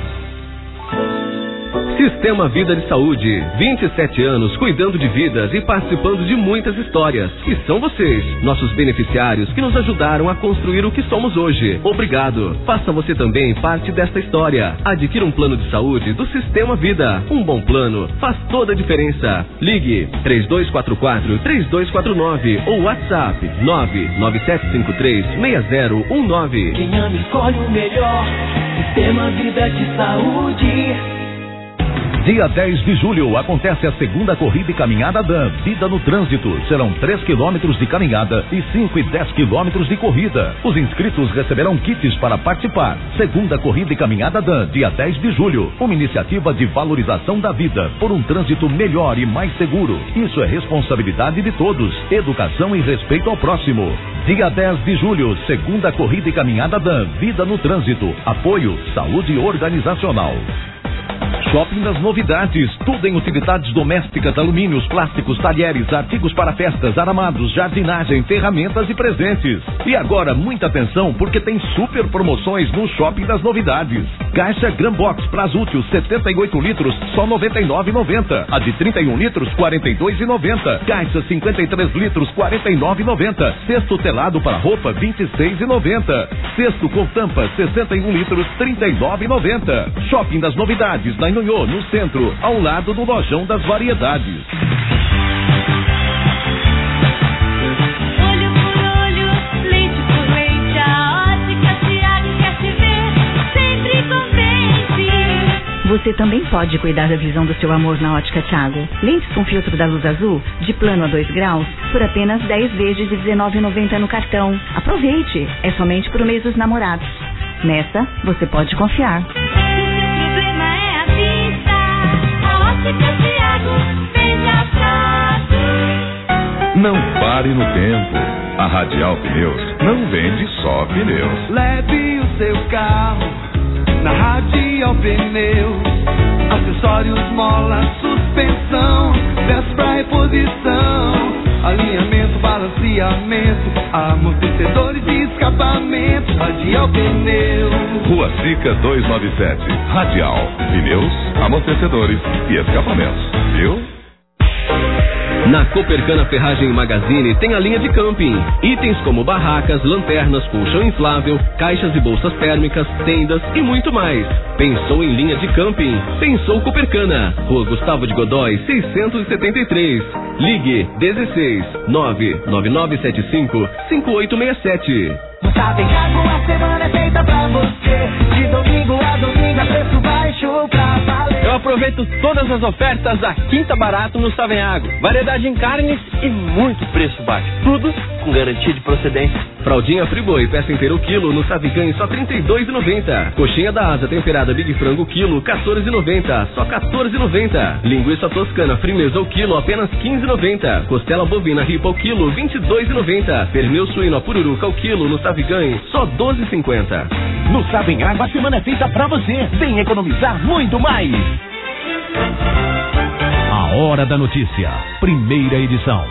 Sistema Vida de Saúde, 27 anos cuidando de vidas e participando de muitas histórias. E são vocês, nossos beneficiários, que nos ajudaram a construir o que somos hoje. Obrigado. Faça você também parte desta história. Adquira um plano de saúde do Sistema Vida. Um bom plano faz toda a diferença. Ligue 3244-3249 ou WhatsApp 99753-6019. Quem ama escolhe o melhor. Sistema Vida de Saúde. Dia 10 de julho acontece a segunda corrida e caminhada DAN, Vida no Trânsito. Serão 3 quilômetros de caminhada e 5 e 10 quilômetros de corrida. Os inscritos receberão kits para participar. Segunda corrida e caminhada DAN, dia 10 de julho. Uma iniciativa de valorização da vida por um trânsito melhor e mais seguro. Isso é responsabilidade de todos. Educação e respeito ao próximo. Dia 10 de julho, segunda corrida e caminhada DAN, Vida no Trânsito. Apoio Saúde Organizacional. Shopping das Novidades, tudo em utilidades domésticas, alumínios, plásticos, talheres, artigos para festas, aramados, jardinagem, ferramentas e presentes. E agora, muita atenção, porque tem super promoções no Shopping das Novidades. Caixa Grambox Prazútil 78 litros, só R$ 99,90. A de 31 litros, R$ 42,90. Caixa 53 litros, R$ 49,90. Cesto telado para roupa, R$ 26,90. Cesto com tampa, 61 litros, R$ 39,90. Shopping das Novidades, na Nhonhô, no centro, ao lado do Lojão das Variedades. Olho por olho, leite por leite, a Ótica Tiago quer te ver sempre contente. Você também pode cuidar da visão do seu amor na Ótica Tiago. Lentes com filtro da luz azul, de plano a 2 graus, por apenas 10 vezes de R$ 19,90 no cartão. Aproveite, é somente pro mês dos namorados. Nessa, você pode confiar. O problema é a vista, a Ótica Tiago veja foto. Não pare no tempo. A Radial Pneus não vende só pneus. Leve o seu carro na Radial Pneus. Acessórios, mola, suspensão, peças pra reposição, alinhamento, balanceamento, amortecedores e escapamento. Radial Pneus. Rua Sica 297. Radial Pneus, amortecedores e escapamentos. Viu? Na Copercana Ferragem Magazine tem a linha de camping. Itens como barracas, lanternas, colchão inflável, caixas e bolsas térmicas, tendas e muito mais. Pensou em linha de camping? Pensou Copercana. Rua Gustavo de Godói, 673. Ligue 16 99975 5867. No Savenhago a semana é feita pra você. De domingo a domingo a preço baixo pra valer. Eu aproveito todas as ofertas da Quinta Barato no Savenhago. Variedade em carnes e muito preço baixo. Tudo com garantia de procedência. Fraldinha Friboi, peça inteira o quilo no Savicães, só R$ 32,90. Coxinha da asa temperada Big Frango quilo, R$ 14,90. Só R$ 14,90. Linguiça toscana frimeza ao quilo, apenas R$ 15,90. Costela bovina ripa ao quilo, R$ 22,90. Pernil suíno a pururuca ao quilo no Savicães, só R$ 12,50. No Savenhago a semana é feita pra você. Vem economizar muito mais. A Hora da Notícia, primeira edição.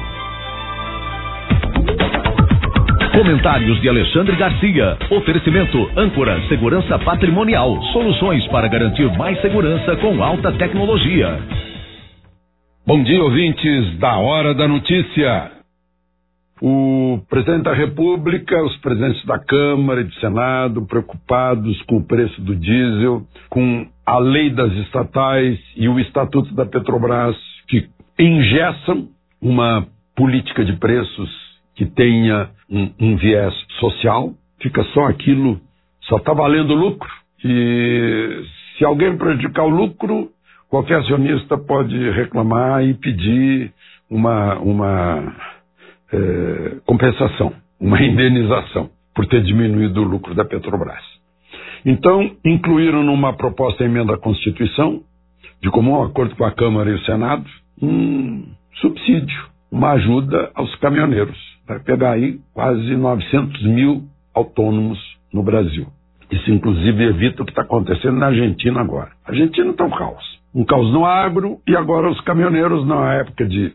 Comentários de Alexandre Garcia. Oferecimento Âncora Segurança Patrimonial. Soluções para garantir mais segurança com alta tecnologia. Bom dia, ouvintes da Hora da Notícia. O presidente da República, os presidentes da Câmara e do Senado preocupados com o preço do diesel, com a lei das estatais e o Estatuto da Petrobras, que engessam uma política de preços que tenha um viés social. Fica só aquilo, só está valendo lucro. E se alguém prejudicar o lucro, qualquer acionista pode reclamar e pedir uma compensação, uma indenização por ter diminuído o lucro da Petrobras. Então, incluíram numa proposta de emenda à Constituição, de comum acordo com a Câmara e o Senado, um subsídio, uma ajuda aos caminhoneiros. Vai pegar aí quase 900 mil autônomos no Brasil. Isso, inclusive, evita o que está acontecendo na Argentina agora. A Argentina está um caos no agro, e agora os caminhoneiros, na época de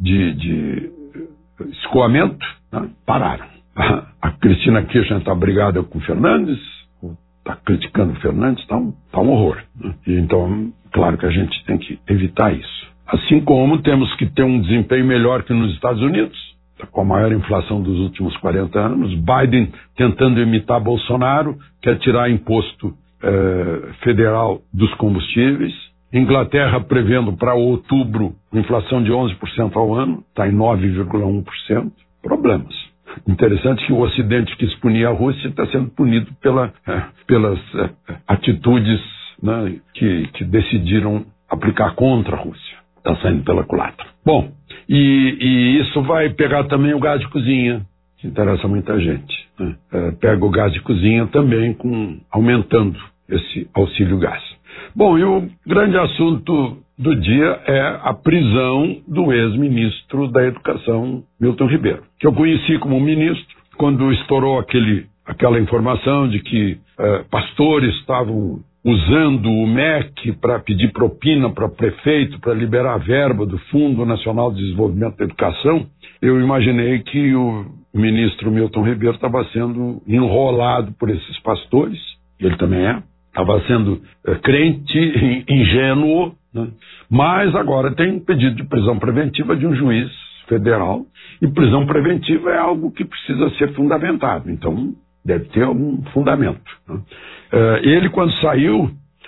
escoamento, né, pararam. A Cristina Kirchner está brigada com o Fernandes, está criticando o Fernandes, está um horror. Né? E então, claro que a gente tem que evitar isso. Assim como temos que ter um desempenho melhor que nos Estados Unidos, com a maior inflação dos últimos 40 anos, Biden tentando imitar Bolsonaro, quer tirar imposto federal dos combustíveis, Inglaterra prevendo para outubro inflação de 11% ao ano, está em 9,1%. Problemas. Interessante que o Ocidente, que expunia a Rússia, está sendo punido pelas atitudes, né, que decidiram aplicar contra a Rússia. Está saindo pela culatra. Bom, e isso vai pegar também o gás de cozinha, que interessa muita gente. Né? Pega o gás de cozinha também, aumentando esse auxílio gás. Bom, e o grande assunto do dia é a prisão do ex-ministro da Educação, Milton Ribeiro, que eu conheci como ministro quando estourou aquela informação de que pastores estavam usando o MEC para pedir propina para prefeito, para liberar verba do Fundo Nacional de Desenvolvimento da Educação, eu imaginei que o ministro Milton Ribeiro estava sendo enrolado por esses pastores, ele também estava sendo crente, ingênuo, né? Mas agora tem pedido de prisão preventiva de um juiz federal, e prisão preventiva é algo que precisa ser fundamentado, então deve ter algum fundamento, né? Ele, quando saiu,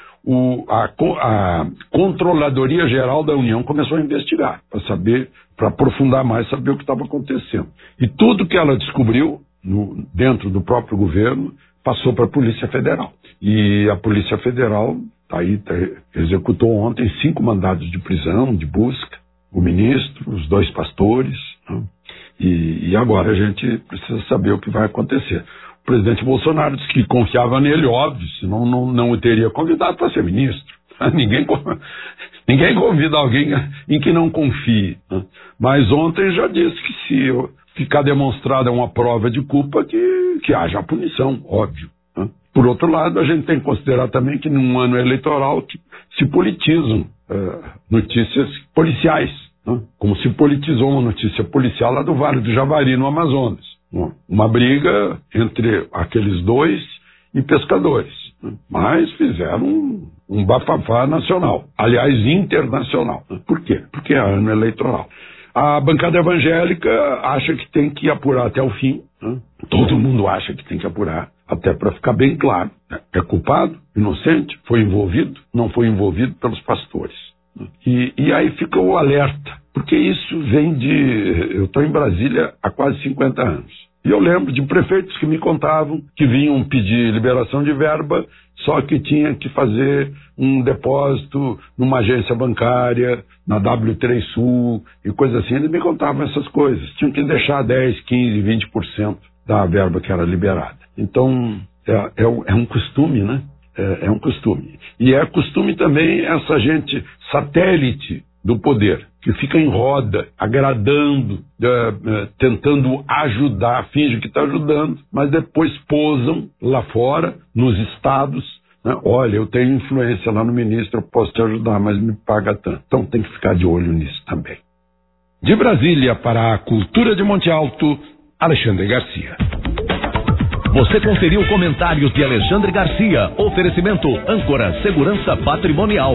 a Controladoria Geral da União começou a investigar, para aprofundar mais, saber o que estava acontecendo. E tudo que ela descobriu dentro do próprio governo passou para a Polícia Federal. E a Polícia Federal executou ontem 5 mandados de prisão, de busca, o ministro, os 2 pastores, né? E agora a gente precisa saber o que vai acontecer. O presidente Bolsonaro disse que confiava nele, óbvio, senão não o teria convidado para ser ministro. Ninguém convida alguém em que não confie, né? Mas ontem já disse que se ficar demonstrada uma prova de culpa, que haja punição, óbvio, né? Por outro lado, a gente tem que considerar também que num ano eleitoral se politizam notícias policiais, né? Como se politizou uma notícia policial lá do Vale do Javari, no Amazonas. Uma briga entre aqueles 2 e pescadores, né? Mas fizeram um bafafá nacional, aliás, internacional. Por quê? Porque é ano eleitoral. A bancada evangélica acha que tem que apurar até o fim, né? Todo mundo acha que tem que apurar, até para ficar bem claro, né? É culpado, inocente, foi envolvido, não foi envolvido pelos pastores, né? E aí fica o alerta, porque isso vem eu estou em Brasília há quase 50 anos. E eu lembro de prefeitos que me contavam que vinham pedir liberação de verba, só que tinha que fazer um depósito numa agência bancária, na W3 Sul e coisa assim. Eles me contavam essas coisas. Tinham que deixar 10, 15, 20% da verba que era liberada. Então, é um costume, né? É um costume. E é costume também essa gente satélite do poder, que fica em roda, agradando, tentando ajudar, finge que está ajudando, mas depois posam lá fora, nos estados, né? Olha, eu tenho influência lá no ministro, eu posso te ajudar, mas me paga tanto. Então tem que ficar de olho nisso também. De Brasília para a Cultura de Monte Alto, Alexandre Garcia. Você conferiu comentários de Alexandre Garcia. Oferecimento Âncora Segurança Patrimonial.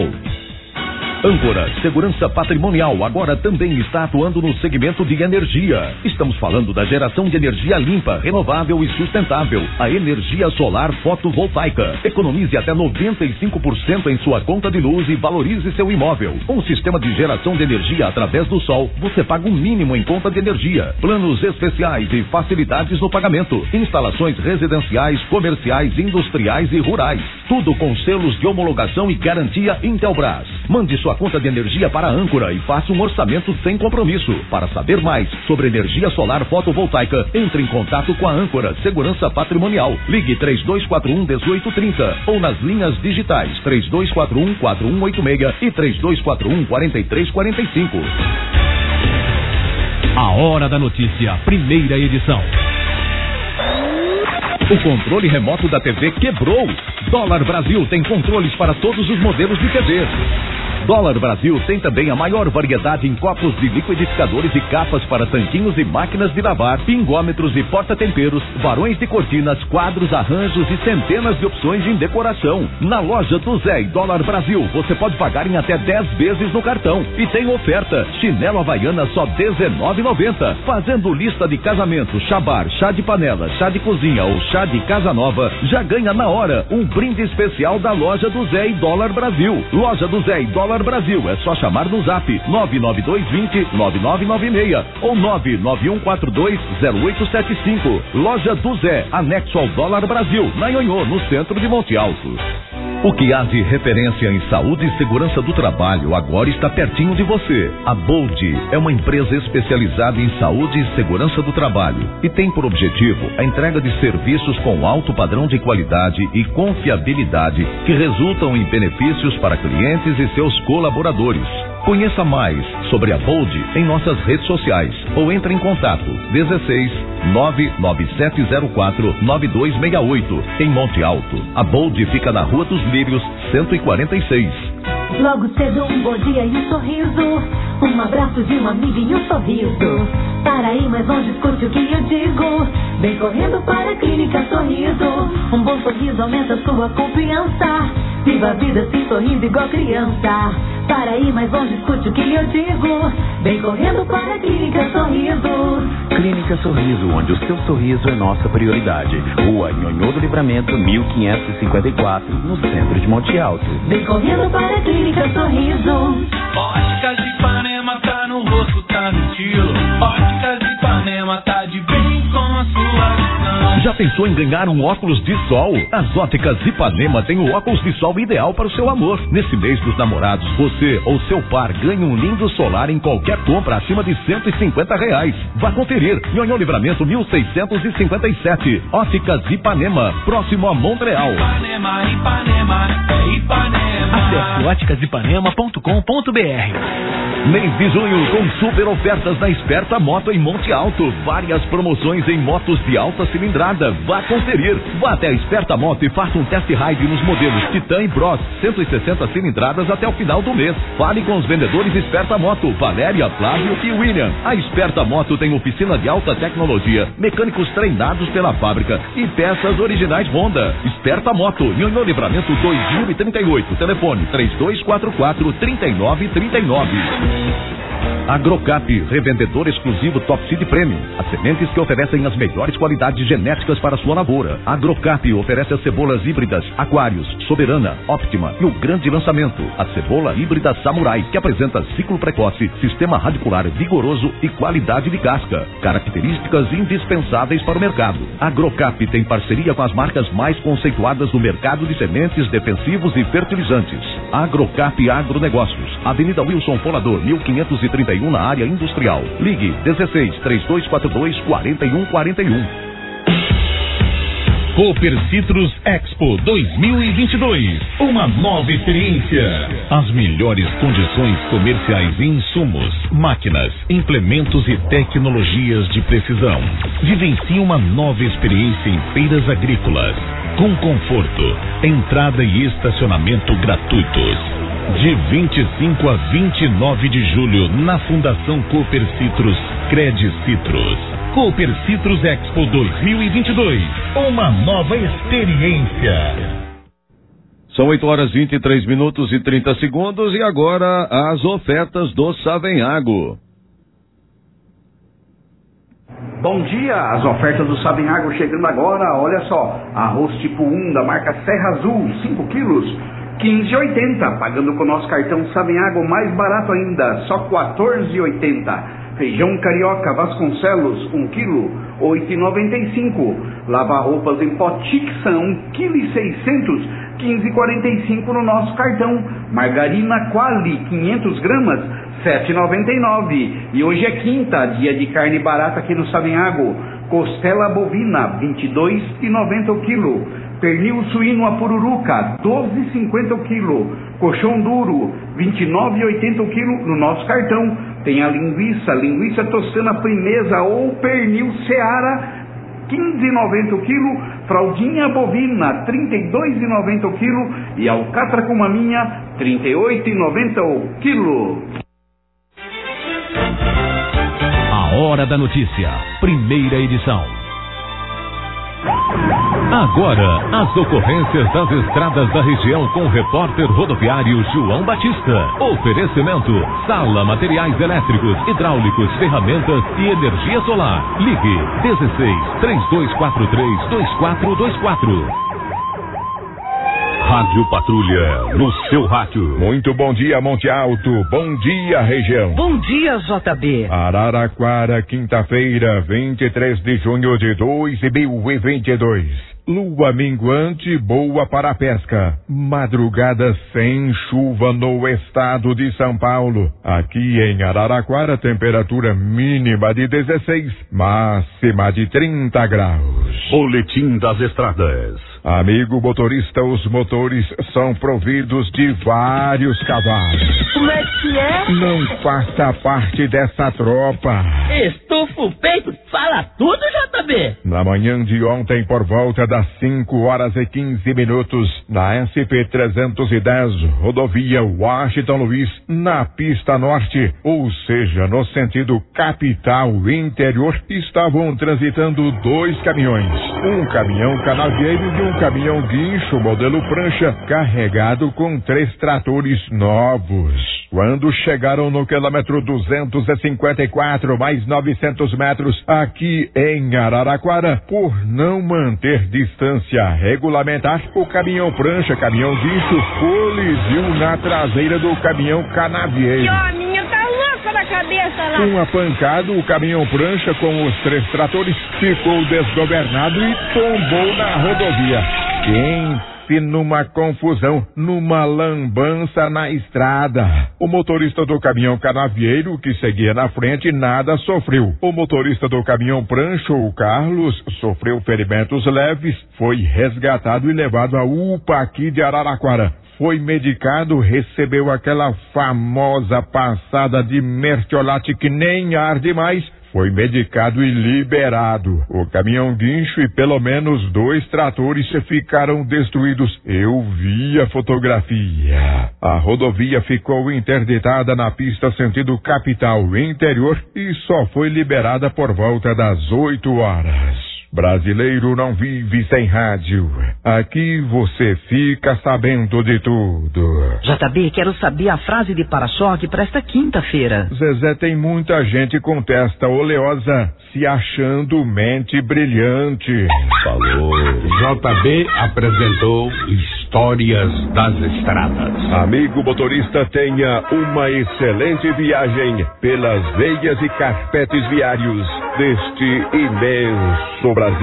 Âncora Segurança Patrimonial agora também está atuando no segmento de energia. Estamos falando da geração de energia limpa, renovável e sustentável. A energia solar fotovoltaica. Economize até 95% em sua conta de luz e valorize seu imóvel. Um sistema de geração de energia através do sol, você paga um mínimo em conta de energia. Planos especiais e facilidades no pagamento. Instalações residenciais, comerciais, industriais e rurais. Tudo com selos de homologação e garantia Intelbras. Mande sua conta de energia para a Âncora e faça um orçamento sem compromisso. Para saber mais sobre energia solar fotovoltaica, entre em contato com a Âncora Segurança Patrimonial. Ligue 3241-1830 ou nas linhas digitais 3241-4186 e 3241-4345. A Hora da Notícia, primeira edição. O controle remoto da TV quebrou. Dólar Brasil tem controles para todos os modelos de TV. Dólar Brasil tem também a maior variedade em copos de liquidificadores e capas para tanquinhos e máquinas de lavar, pingômetros e porta-temperos, varões de cortinas, quadros, arranjos e centenas de opções em decoração. Na loja do Zé e Dólar Brasil, você pode pagar em até 10 vezes no cartão. E tem oferta, chinelo havaiana só R$19,90. Fazendo lista de casamento, chá bar, chá de panela, chá de cozinha ou chá de casa nova, já ganha na hora um brinde especial da loja do Zé e Dólar Brasil. Loja do Zé e Dólar Brasil, é só chamar no zap 99220-9996 ou 99142-0875. Loja do Zé, anexo ao Dólar Brasil, na Nhonhô, no centro de Monte Alto. O que há de referência em saúde e segurança do trabalho agora está pertinho de você. A Bold é uma empresa especializada em saúde e segurança do trabalho e tem por objetivo a entrega de serviços com alto padrão de qualidade e confiabilidade que resultam em benefícios para clientes e seus colaboradores. Conheça mais sobre a Bold em nossas redes sociais ou entre em contato 16 99704 9268 em Monte Alto. A Bold fica na Rua dos Lírios, 146. Logo cedo um bom dia e um sorriso, um abraço de uma amiga e um sorriso. Para ir mais longe, escute o que eu digo. Vem correndo para a Clínica Sorriso. Um bom sorriso aumenta sua confiança. Viva a vida assim sorrindo igual criança. Para ir mais longe, escute o que eu digo. Vem correndo para a Clínica Sorriso. Clínica Sorriso, onde o seu sorriso é nossa prioridade. Rua Nhonhô do Livramento, 1554, no centro de Monte Alto. Vem correndo para a Clínica Sorriso. Óticas de Ipanema tá no rosto, tá no estilo. Óticas de Ipanema tá de bem com a sua visão. Já pensou em ganhar um óculos de sol? As Óticas Ipanema tem o óculos de sol ideal para o seu amor. Nesse mês dos namorados, você ou seu par ganha um lindo solar em qualquer compra acima de R$150. Vá conferir. Nhonhô Livramento 1657. Óticas Ipanema, próximo a Montreal. Ipanema, Ipanema, é Ipanema. Acesse óticasipanema.com.br. Mês de junho com super ofertas na Esperta Moto em Monte Alto. Várias promoções em motos de alta cilindrada. Vá conferir. Vá até a Esperta Moto e faça um test ride nos modelos Titan e Bros, 160 cilindradas até o final do mês. Fale com os vendedores Esperta Moto, Valéria, Flávio e William. A Esperta Moto tem oficina de alta tecnologia, mecânicos treinados pela fábrica e peças originais Honda. Esperta Moto, Nhonhô Livramento 2038. Telefone 3244-3939. Agrocap, revendedor exclusivo Top Seed Premium. As sementes que oferecem as melhores qualidades genéticas para sua lavoura. Agrocap oferece as cebolas híbridas Aquários, Soberana, Optima e o grande lançamento, a cebola híbrida Samurai, que apresenta ciclo precoce, sistema radicular vigoroso e qualidade de casca. Características indispensáveis para o mercado. Agrocap tem parceria com as marcas mais conceituadas no mercado de sementes, defensivos e fertilizantes. Agrocap Agronegócios, Avenida Wilson Polador, 1531, na área industrial. Ligue 16-3242-4141. Cooper Citrus Expo 2022. Uma nova experiência. As melhores condições comerciais e insumos, máquinas, implementos e tecnologias de precisão. Vivencie uma nova experiência em feiras agrícolas. Com conforto, entrada e estacionamento gratuitos. De 25 a 29 de julho, na Fundação Cooper Citrus, Cred Citrus. Cooper Citrus Expo 2022. Uma nova experiência. São 8h23 e 30 segundos e agora as ofertas do Savenhago. Bom dia, as ofertas do Savenhago chegando agora. Olha só, arroz tipo 1 da marca Serra Azul, 5 quilos, R$15,80, pagando com o nosso cartão Savenhago, mais barato ainda, só R$14,80. Feijão carioca Vasconcelos, 1 quilo, R$8,95. Lavar roupas em pó Tixan, 1,6 kg, R$15,45 no nosso cartão. Margarina Quali, 500 gramas, R$7,99. E hoje é quinta, dia de carne barata aqui no Savenhago. Costela bovina, R$22,90 o quilo. Pernil suíno a pururuca, R$12,50 o quilo. Colchão duro, R$29,80 o quilo no nosso cartão. Tem a linguiça toscana primeza ou pernil seara, R$15,90 o quilo. Fraldinha bovina, R$32,90 o quilo. E alcatra com maminha, R$38,90 o quilo. A Hora da Notícia, primeira edição. Agora, as ocorrências das estradas da região com o repórter rodoviário João Batista. Oferecimento: Sala Materiais Elétricos, Hidráulicos, Ferramentas e Energia Solar. Ligue 16-3243-2424. Rádio Patrulha, no seu rádio. Muito bom dia, Monte Alto. Bom dia, região. Bom dia, JB. Araraquara, quinta-feira, 23 de junho de 2022. Lua minguante, boa para a pesca. Madrugada sem chuva no estado de São Paulo. Aqui em Araraquara, temperatura mínima de 16, máxima de 30 graus. Boletim das Estradas. Amigo motorista, os motores são providos de vários cavalos. Como é que é? Não faça parte dessa tropa. Estufa o peito, fala tudo, JB. Na manhã de ontem, por volta das 5h15, na SP-310, rodovia Washington Luiz, na pista norte, ou seja, no sentido capital interior, estavam transitando 2 caminhões. Um caminhão canavieiro e um caminhão guincho modelo prancha, carregado com 3 tratores novos. Quando chegaram no quilômetro 254, mais 900 metros, aqui em Araraquara, por não manter distância regulamentar, o caminhão prancha, caminhão guincho, colidiu na traseira do caminhão canavieiro. E a minha tá louca na cabeça lá. Uma pancada, o caminhão prancha com os 3 tratores ficou desgovernado e tombou na rodovia. Pense numa confusão, numa lambança na estrada. O motorista do caminhão canavieiro, que seguia na frente, nada sofreu. O motorista do caminhão prancha, o Carlos, sofreu ferimentos leves, foi resgatado e levado à UPA aqui de Araraquara. Foi medicado, recebeu aquela famosa passada de mertiolate que nem arde mais. Foi medicado e liberado. O caminhão guincho e pelo menos 2 tratores ficaram destruídos. Eu vi a fotografia. A rodovia ficou interditada na pista sentido capital interior e só foi liberada por volta das 8 horas. Brasileiro não vive sem rádio. Aqui você fica sabendo de tudo. JB, quero saber a frase de para-choque para esta quinta-feira. Zezé, tem muita gente com testa oleosa se achando mente brilhante. Falou. JB apresentou Histórias das Estradas. Amigo motorista, tenha uma excelente viagem pelas veias e carpetes viários deste imenso Brasil.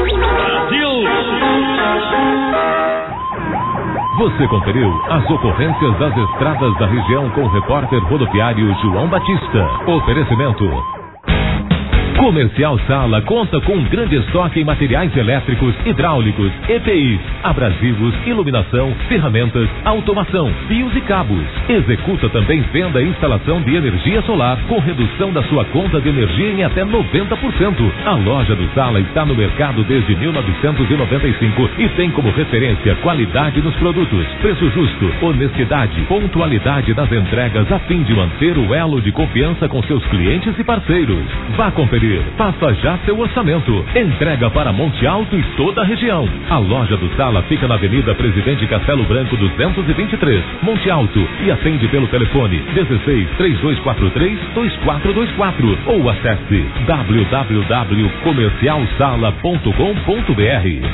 Você conferiu as ocorrências das estradas da região com o repórter rodoviário João Batista. Oferecimento. Comercial Sala conta com um grande estoque em materiais elétricos, hidráulicos, EPIs, abrasivos, iluminação, ferramentas, automação, fios e cabos. Executa também venda e instalação de energia solar com redução da sua conta de energia em até 90%. A loja do Sala está no mercado desde 1995 e tem como referência qualidade nos produtos, preço justo, honestidade, pontualidade nas entregas a fim de manter o elo de confiança com seus clientes e parceiros. Vá conferir. Faça já seu orçamento. Entrega para Monte Alto e toda a região. A loja do Sala fica na Avenida Presidente Castelo Branco 223, Monte Alto, e atende pelo telefone 16-3243-2424 ou acesse www.comercialsala.com.br.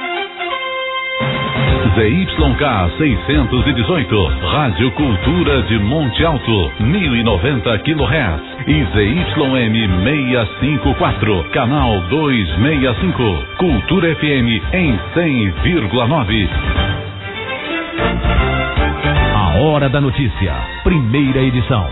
ZYK 618, Rádio Cultura de Monte Alto, 1090 kHz e ZYM 654, canal 265, Cultura FM em 100,9. A Hora da Notícia, primeira edição.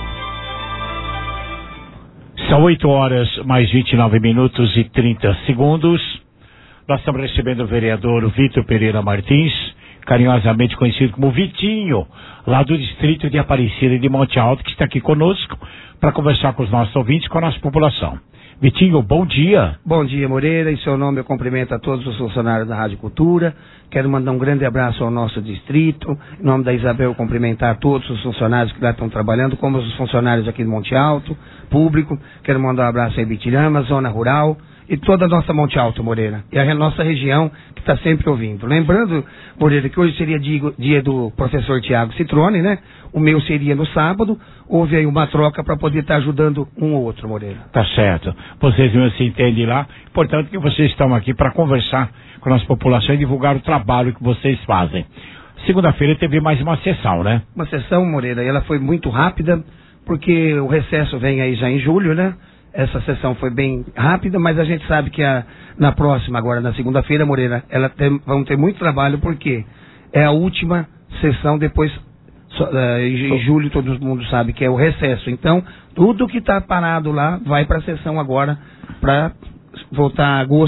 São 8 horas mais 29 minutos e 30 segundos. Nós estamos recebendo o vereador Vitor Pereira Martins, carinhosamente conhecido como Vitinho, lá do distrito de Aparecida de Monte Alto, que está aqui conosco para conversar com os nossos ouvintes, com a nossa população. Vitinho, bom dia. Bom dia, Moreira. Em seu nome eu cumprimento a todos os funcionários da Rádio Cultura. Quero mandar um grande abraço ao nosso distrito. Em nome da Isabel, cumprimentar todos os funcionários que lá estão trabalhando, como os funcionários aqui de Monte Alto, público. Quero mandar um abraço a Ibitirama, Zona Rural, e toda a nossa Monte Alto, Moreira, e a nossa região que está sempre ouvindo. Lembrando, Moreira, que hoje seria dia do professor Tiago Citrone, né? O meu seria no sábado. Houve aí uma troca para poder estar ajudando um ou outro, Moreira. Tá certo. Vocês não se entendem lá. Importante que vocês estão aqui para conversar com a nossa população e divulgar o trabalho que vocês fazem. Segunda-feira teve mais uma sessão, né? Uma sessão, Moreira, e ela foi muito rápida, porque o recesso vem aí já em julho, né? Essa sessão foi bem rápida, mas a gente sabe que na próxima, agora na segunda-feira, Moreira, vão ter muito trabalho, porque é a última sessão, depois em julho todo mundo sabe que é o recesso. Então, tudo que está parado lá vai para a sessão agora, para voltar a agosto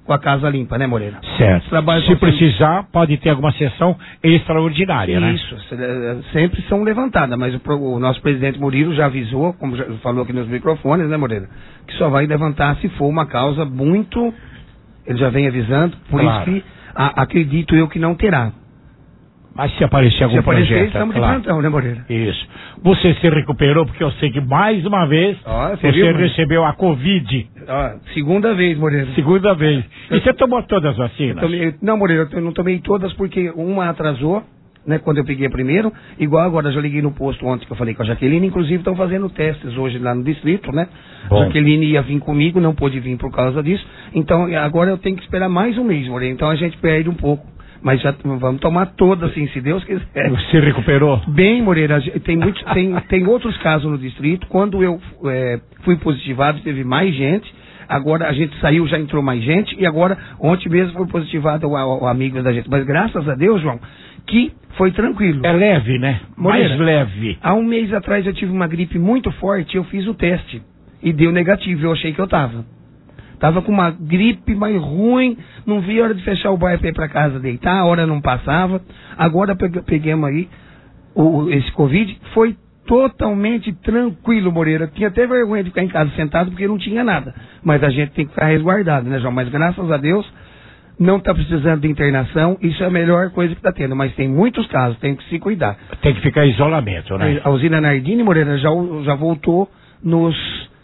com a casa limpa, né, Moreira? Certo. Se precisar, pode ter alguma sessão extraordinária, né? Isso, sempre são levantadas, mas o nosso presidente Murilo já avisou, como já falou aqui nos microfones, né, Moreira, que só vai levantar se for uma causa muito... Ele já vem avisando, por isso que acredito eu que não terá. Mas se aparecer algum projeto, estamos de plantão, né, Moreira? Isso. Você se recuperou, porque eu sei que mais uma vez você recebeu a Covid. Segunda vez, Moreira. Segunda vez. E você tomou todas as vacinas? Não, Moreira, eu não tomei todas porque uma atrasou, né, quando eu peguei a primeiro. Igual agora, já liguei no posto ontem que eu falei com a Jaqueline, inclusive estão fazendo testes hoje lá no distrito, né? A Jaqueline ia vir comigo, não pôde vir por causa disso. Então, agora eu tenho que esperar mais um mês, Moreira. Então a gente perde um pouco. Mas já vamos tomar todas, assim, se Deus quiser. Se recuperou? Bem, Moreira, tem outros casos no distrito. Quando eu fui positivado, teve mais gente. Agora a gente saiu, já entrou mais gente. E agora, ontem mesmo foi positivado o amigo da gente. Mas graças a Deus, João, que foi tranquilo. É leve, né? Moreira, mais leve. Há um mês atrás eu tive uma gripe muito forte. Eu fiz o teste e deu negativo. Eu achei que eu tava. Tava com uma gripe mais ruim, não vi a hora de fechar o bar para ir para casa deitar, a hora não passava. Agora peguemos aí esse Covid, foi totalmente tranquilo, Moreira. Tinha até vergonha de ficar em casa sentado porque não tinha nada. Mas a gente tem que ficar resguardado, né, João? Mas graças a Deus não está precisando de internação, isso é a melhor coisa que está tendo. Mas tem muitos casos, tem que se cuidar. Tem que ficar em isolamento, né? A usina Nardini, Moreira, já voltou nos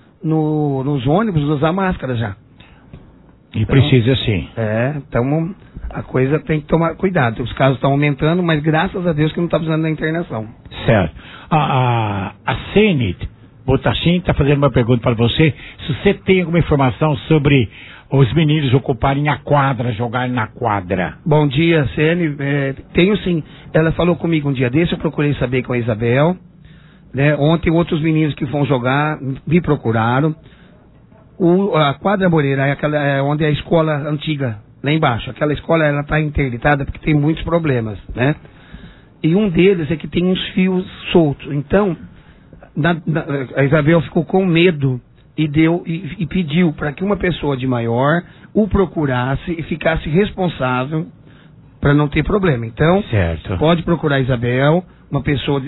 ônibus usar máscara já. E precisa sim. Então a coisa tem que tomar cuidado. Os casos estão aumentando, mas graças a Deus que não está precisando da internação. Certo. A Zenit Botachim está fazendo uma pergunta para você. Se você tem alguma informação sobre os meninos ocuparem a quadra, jogarem na quadra. Bom dia, Sene. Tenho sim. Ela falou comigo um dia desse, eu procurei saber com a Isabel. Né? Ontem outros meninos que vão jogar me procuraram. A quadra, Moreira, é aquela onde é a escola antiga, lá embaixo. Aquela escola, ela está interditada porque tem muitos problemas, né? E um deles é que tem uns fios soltos. Então, a Isabel ficou com medo e pediu para que uma pessoa de maior o procurasse e ficasse responsável para não ter problema. Então, pode procurar a Isabel, uma pessoa,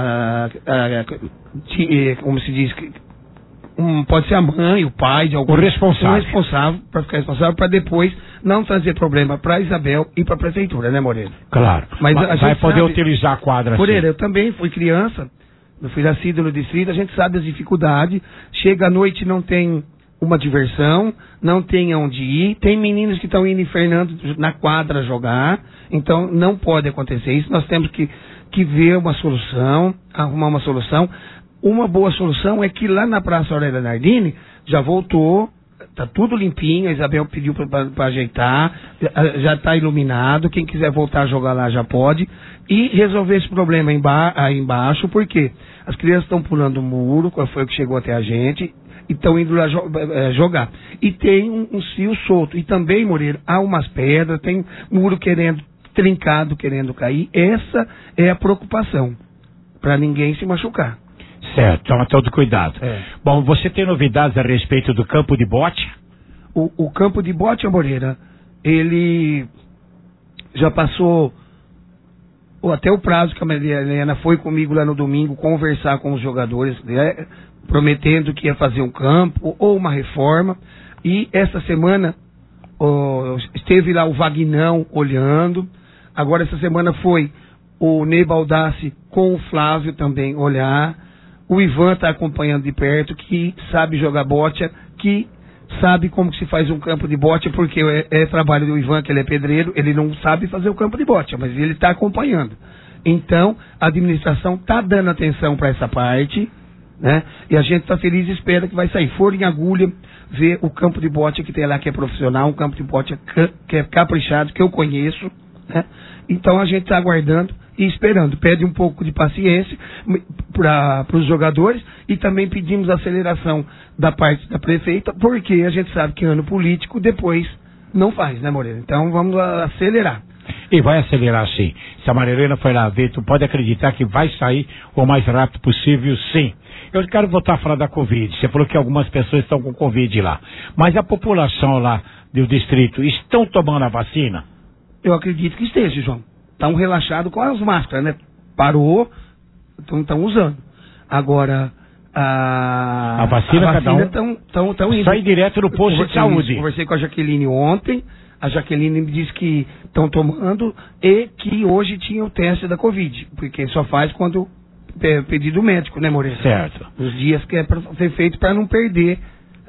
como se diz... pode ser a mãe, o pai de algum responsável para ficar responsável para depois não trazer problema para Isabel e para a prefeitura, né, Moreira? Claro. Mas a gente vai poder utilizar a quadra. Moreira, eu também fui criança, eu fui nascido no distrito, a gente sabe as dificuldades. Chega à noite, não tem uma diversão, não tem onde ir. Tem meninos que estão indo em Fernando na quadra jogar, então não pode acontecer isso. Nós temos que ver uma solução, arrumar uma solução. Uma boa solução é que lá na Praça Aurélia Nardini já voltou, está tudo limpinho, a Isabel pediu para ajeitar, já está iluminado, quem quiser voltar a jogar lá já pode, e resolver esse problema aí embaixo, porque as crianças estão pulando o muro, qual foi o que chegou até a gente, e estão indo lá jogar. E tem uns fios soltos, e também, Moreira, há umas pedras, tem muro trincado, querendo cair. Essa é a preocupação, para ninguém se machucar. Certo, toma todo cuidado. Bom, você tem novidades a respeito do campo de bote? O campo de bote, Moreira, ele já passou até o prazo que a Maria Helena foi comigo lá no domingo conversar com os jogadores, né, prometendo que ia fazer um campo ou uma reforma. E essa semana esteve lá o Vagnão olhando. Agora essa semana foi o Ney Baldassi com o Flávio também olhar. O Ivan está acompanhando de perto, que sabe jogar bote, que sabe como que se faz um campo de bote, porque é trabalho do Ivan, que ele é pedreiro, ele não sabe fazer o campo de bote, mas ele está acompanhando. Então, a administração está dando atenção para essa parte, né? E a gente está feliz e espera que vai sair. For em agulha, ver o campo de bote que tem lá, que é profissional, um campo de bote que é caprichado, que eu conheço, né? Então, a gente está aguardando e esperando. Pede um pouco de paciência para os jogadores e também pedimos aceleração da parte da prefeita, porque a gente sabe que ano político depois não faz, né, Moreira? Então vamos acelerar. E vai acelerar sim. Se a Maria Helena foi lá ver, tu pode acreditar que vai sair o mais rápido possível, sim. Eu quero voltar a falar da Covid. Você falou que algumas pessoas estão com Covid lá. Mas a população lá do distrito estão tomando a vacina? Eu acredito que esteja, João. Estão relaxados com as máscaras, né? Parou, estão usando. Agora, a vacina cada um estão indo. Sai direto no posto de saúde. Conversei com a Jaqueline ontem. A Jaqueline me disse que estão tomando e que hoje tinha o teste da Covid, porque só faz quando é pedido médico, né, Moreira? Certo. Os dias que é para ser feito para não perder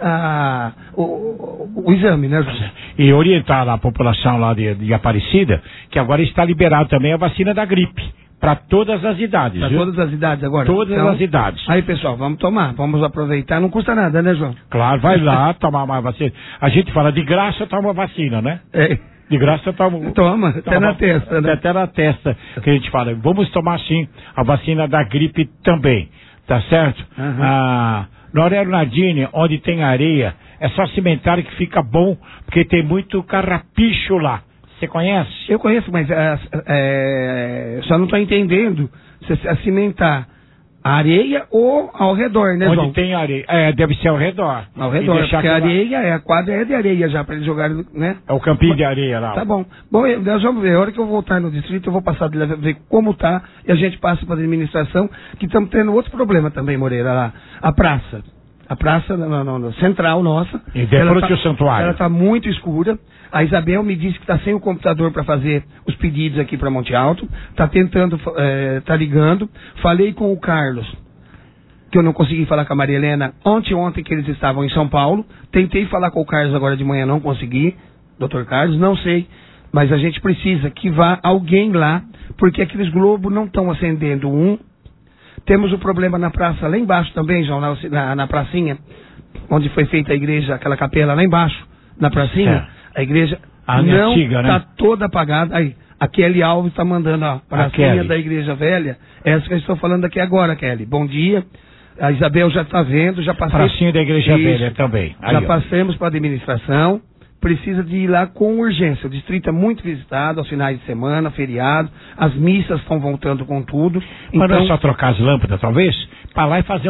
o exame, né, José? E orientar lá a população lá de Aparecida que agora está liberado também a vacina da gripe. Para todas as idades. Para todas as idades agora? Todas então, as idades. Aí, pessoal, vamos tomar, vamos aproveitar. Não custa nada, né, João? Claro, vai lá tomar uma vacina. A gente fala, de graça toma vacina, né? É. De graça toma. Toma, até na testa, né? Até na testa, que a gente fala. Vamos tomar, sim, a vacina da gripe também. Tá certo? Uhum. No Aurélio Nardini, onde tem areia, é só cimentar que fica bom, porque tem muito carrapicho lá. Você conhece? Eu conheço, mas só não estou entendendo se cimentar a areia ou ao redor, né, João? Onde tem areia. Deve ser ao redor. Ao redor, porque a areia, a quadra é de areia já, para eles jogarem, né? É o campinho de areia lá. Tá bom. Bom, nós vamos ver. A hora que eu voltar no distrito, eu vou passar de lá, ver como tá, e a gente passa para a administração, que estamos tendo outro problema também, Moreira, lá. A praça. A praça central nossa. E de frente ao santuário. Ela está muito escura. A Isabel me disse que está sem o computador para fazer os pedidos aqui para Monte Alto. Está tentando, está ligando. Falei com o Carlos, que eu não consegui falar com a Maria Helena ontem que eles estavam em São Paulo. Tentei falar com o Carlos agora de manhã, não consegui. Dr. Carlos, não sei. Mas a gente precisa que vá alguém lá, porque aqueles globos não estão acendendo. Temos o problema na praça lá embaixo também, João, na pracinha, onde foi feita a igreja, aquela capela lá embaixo, na pracinha. A igreja não está toda apagada. Aí, a Kelly Alves está mandando a pracinha da igreja velha. Essa que eu estou falando aqui agora, Kelly. Bom dia. A Isabel já está vendo, já passei. Pracinha da igreja velha também. Aí, já passamos para a administração. Precisa de ir lá com urgência. O distrito é muito visitado aos finais de semana, feriado. As missas estão voltando com tudo. Mas não é só trocar as lâmpadas, talvez? Para lá e fazer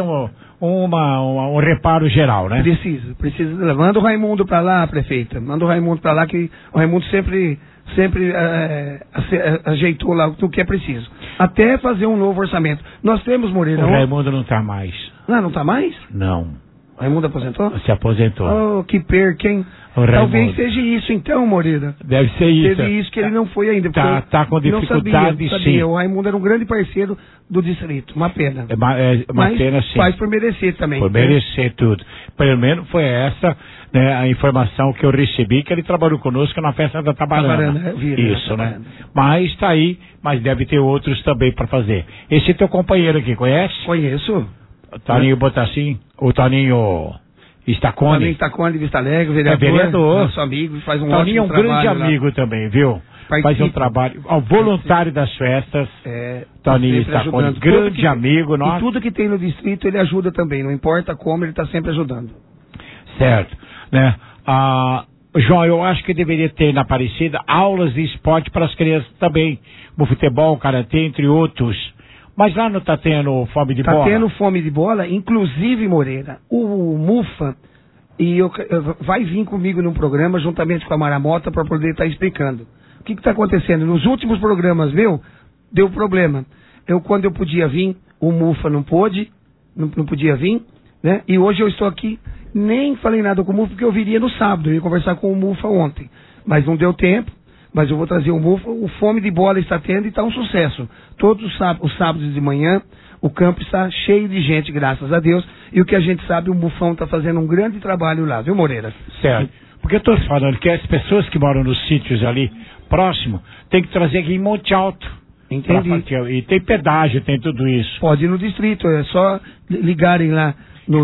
um reparo geral, né? Precisa. Manda o Raimundo para lá, prefeita. Manda o Raimundo para lá, que o Raimundo sempre ajeitou lá o que é preciso. Até fazer um novo orçamento. Nós temos, Moreira. O Raimundo não está mais. Não está mais? Não. O Raimundo aposentou? Se aposentou. Oh, que perca, hein? Talvez seja isso então, Moreira. Deve ser isso. Teve isso que ele não foi ainda. Tá com dificuldade, não sabia. O Raimundo era um grande parceiro do distrito. Uma pena. Uma pena, sim. Faz por merecer também. Por merecer tudo. Pelo menos foi essa, né, a informação que eu recebi, que ele trabalhou conosco na festa da Tabarana. Isso, né? Mas está aí, mas deve ter outros também para fazer. Esse teu companheiro aqui, conhece? Conheço. Toninho Botassin, o Toninho Stacone. Toninho Stacone de Vista Alegre, vereador. Nosso amigo, faz um Toninho ótimo trabalho. Toninho é um grande amigo também, viu? Faz um trabalho, voluntário das festas. Toninho Stacone, grande amigo. E tudo que tem no distrito ele ajuda também, não importa como, ele está sempre ajudando. Certo, né? João, eu acho que deveria ter na Aparecida aulas de esporte para as crianças também, como futebol, karatê, entre outros. Mas lá não está tendo fome de bola? Está tendo fome de bola, inclusive, Moreira, o Mufa vai vir comigo num programa, juntamente com a Maramota, para poder estar explicando. O que está acontecendo? Nos últimos programas deu problema. Quando eu podia vir, o Mufa não podia vir, né? E hoje eu estou aqui, nem falei nada com o Mufa, porque eu viria no sábado, eu ia conversar com o Mufa ontem. Mas não deu tempo. Mas eu vou trazer o Mufa. O fome de bola está tendo e está um sucesso. Todos os sábados de manhã, o campo está cheio de gente, graças a Deus. E o que a gente sabe, o Mufão está fazendo um grande trabalho lá, viu, Moreira? Certo. Porque eu estou falando que as pessoas que moram nos sítios ali, próximo, tem que trazer aqui em Monte Alto. Entendi. E tem pedágio, tem tudo isso. Pode ir no distrito, é só ligarem lá no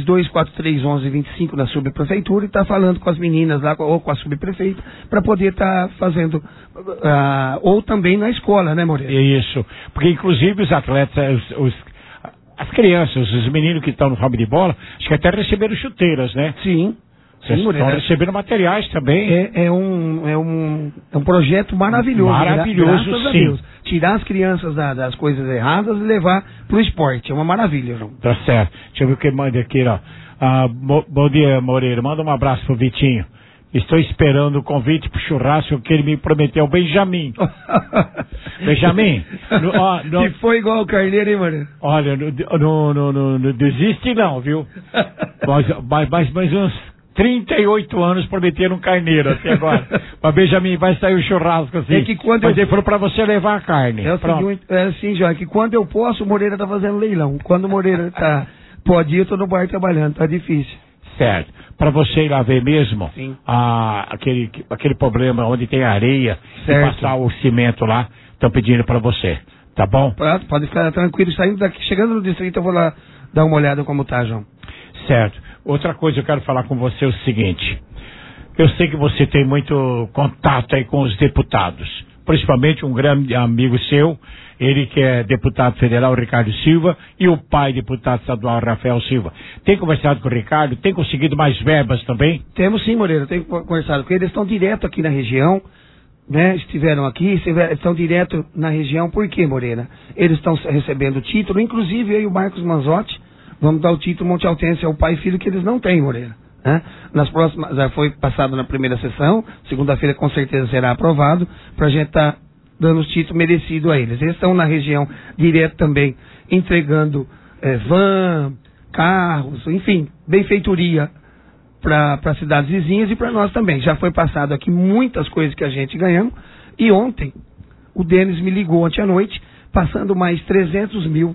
32431125 na subprefeitura e tá falando com as meninas lá, ou com a subprefeita, para poder estar fazendo, ou também na escola, né, Moreira? Isso, porque inclusive os atletas, as crianças, os meninos que estão no fome de bola, acho que até receberam chuteiras, né? Sim. Vocês estão recebendo materiais também. É um projeto maravilhoso. Maravilhoso, graças a sim. Deus. Tirar as crianças das coisas erradas e levar pro esporte. É uma maravilha, João. Tá certo. Deixa eu ver o que manda aqui, ó. Bom dia, Moreira. Manda um abraço pro Vitinho. Estou esperando o convite pro churrasco que ele me prometeu, Benjamin. Benjamin, se foi igual o carneiro, hein, Moreira? Olha, não desiste não, viu? Mas uns 38 anos prometeram um carneiro até agora. Mas Benjamin, vai sair o churrasco assim. É que quando mas ele falou pra você levar a carne. É assim, João, que quando eu posso, o Moreira tá fazendo leilão. Quando o Moreira pode ir, eu tô no bar trabalhando, tá difícil. Certo. Para você ir lá ver mesmo aquele problema onde tem areia e passar o cimento lá, estão pedindo para você, tá bom? Pode ficar tranquilo, saindo daqui, chegando no distrito eu vou lá dar uma olhada como tá, João. Certo. Outra coisa eu quero falar com você é o seguinte, eu sei que você tem muito contato aí com os deputados, principalmente um grande amigo seu, ele que é deputado federal, Ricardo Silva, e o pai, deputado estadual, Rafael Silva. Tem conversado com o Ricardo? Tem conseguido mais verbas também? Temos sim, Moreira, tenho conversado com eles, estão direto aqui na região, né? Estiveram aqui, estão direto na região, por quê, Moreira? Eles estão recebendo o título, inclusive eu e o Marcos Manzotti, vamos dar o título Monte Altense ao pai e filho que eles não têm, Moreira. Né? Nas próximas, já foi passado na primeira sessão, segunda-feira com certeza será aprovado, para a gente estar dando o título merecido a eles. Eles estão na região direto também, entregando van, carros, enfim, benfeitoria para cidades vizinhas e para nós também. Já foi passado aqui muitas coisas que a gente ganhamos, e ontem o Denis me ligou ontem à noite, passando mais 300 mil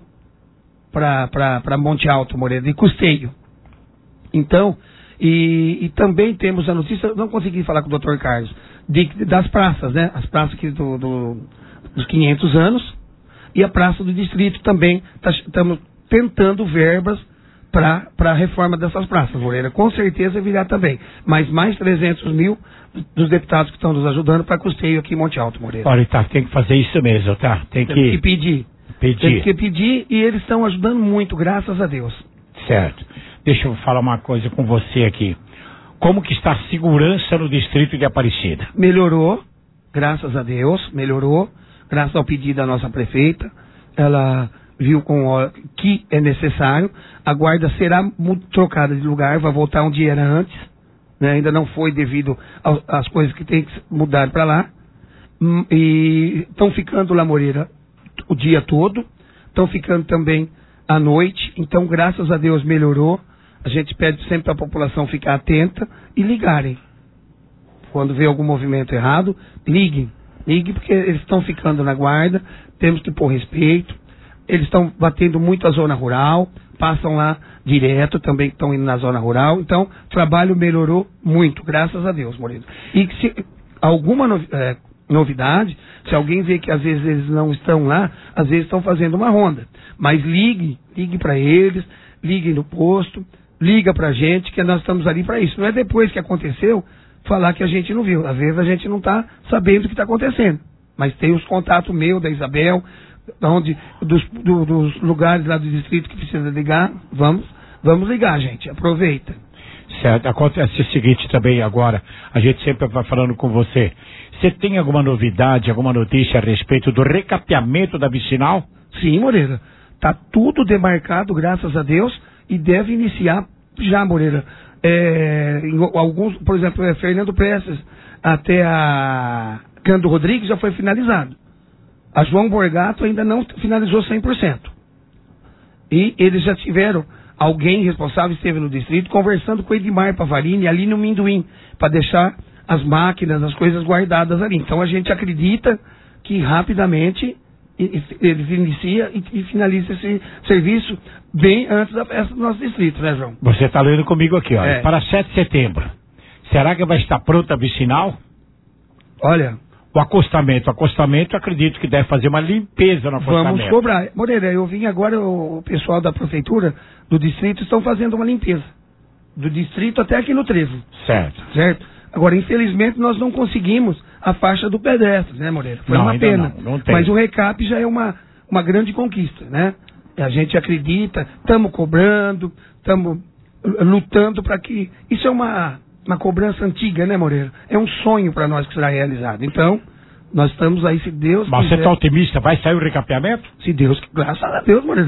para Monte Alto, Moreira, de custeio. Então, e também temos a notícia, não consegui falar com o Dr. Carlos, das praças, né? As praças aqui dos 500 anos e a praça do distrito também, estamos tentando verbas para a reforma dessas praças, Moreira. Com certeza virá também, mas mais 300 mil dos deputados que estão nos ajudando para custeio aqui em Monte Alto, Moreira. Olha, tá, tem que fazer isso mesmo, tá? Tem que pedir. Tem que pedir, e eles estão ajudando muito, graças a Deus. Certo. Deixa eu falar uma coisa com você aqui. Como que está a segurança no distrito de Aparecida? Melhorou, graças a Deus, melhorou, graças ao pedido da nossa prefeita. Ela viu que é necessário. A guarda será trocada de lugar, vai voltar onde era antes. Né? Ainda não foi devido às coisas que tem que mudar para lá. E estão ficando lá, Moreira, o dia todo. Estão ficando também à noite. Então, graças a Deus, melhorou. A gente pede sempre para a população ficar atenta e ligarem. Quando vê algum movimento errado, liguem. Liguem porque eles estão ficando na guarda, temos que pôr respeito. Eles estão batendo muito a zona rural, passam lá direto, também estão indo na zona rural. Então, o trabalho melhorou muito, graças a Deus, Moreira. E se alguma novidade, se alguém vê que às vezes eles não estão lá, às vezes estão fazendo uma ronda. Mas ligue para eles, liguem no posto, liga pra gente, que nós estamos ali para isso. Não é depois que aconteceu falar que a gente não viu. Às vezes a gente não está sabendo o que está acontecendo. Mas tem os contatos meus, da Isabel, dos lugares lá do distrito que precisa ligar. Vamos ligar, gente. Aproveita. Certo. Acontece o seguinte também agora, a gente sempre vai falando com você. Você tem alguma novidade, alguma notícia a respeito do recapeamento da vicinal? Sim, Moreira. Está tudo demarcado, graças a Deus, e deve iniciar já, Moreira. Alguns, por exemplo, Fernando Prestes até a Cândido Rodrigues já foi finalizado. A João Borgato ainda não finalizou 100%. E eles já tiveram, alguém responsável esteve no distrito conversando com o Edmar Pavarini ali no Minduim, para deixar as máquinas, as coisas guardadas ali. Então a gente acredita que rapidamente eles iniciam e finalizam esse serviço bem antes da festa do nosso distrito, né, João? Você está lendo comigo aqui, olha, para 7 de setembro. Será que vai estar pronta a vicinal? Olha, o acostamento, acredito que deve fazer uma limpeza no acostamento. Vamos cobrar. Moreira, eu vim agora, o pessoal da prefeitura do distrito estão fazendo uma limpeza. Do distrito até aqui no Trevo. Certo. Agora, infelizmente, nós não conseguimos a faixa do pedestre, né, Moreira? Foi uma pena. Não tem. Mas o recap já é uma grande conquista, né? A gente acredita, estamos cobrando, estamos lutando para que... Isso é uma cobrança antiga, né, Moreira? É um sonho para nós que será realizado. Então, nós estamos aí, se Deus Mas quiser... você está otimista? Vai sair o recapeamento? Se Deus... Graças a Deus, Moreira.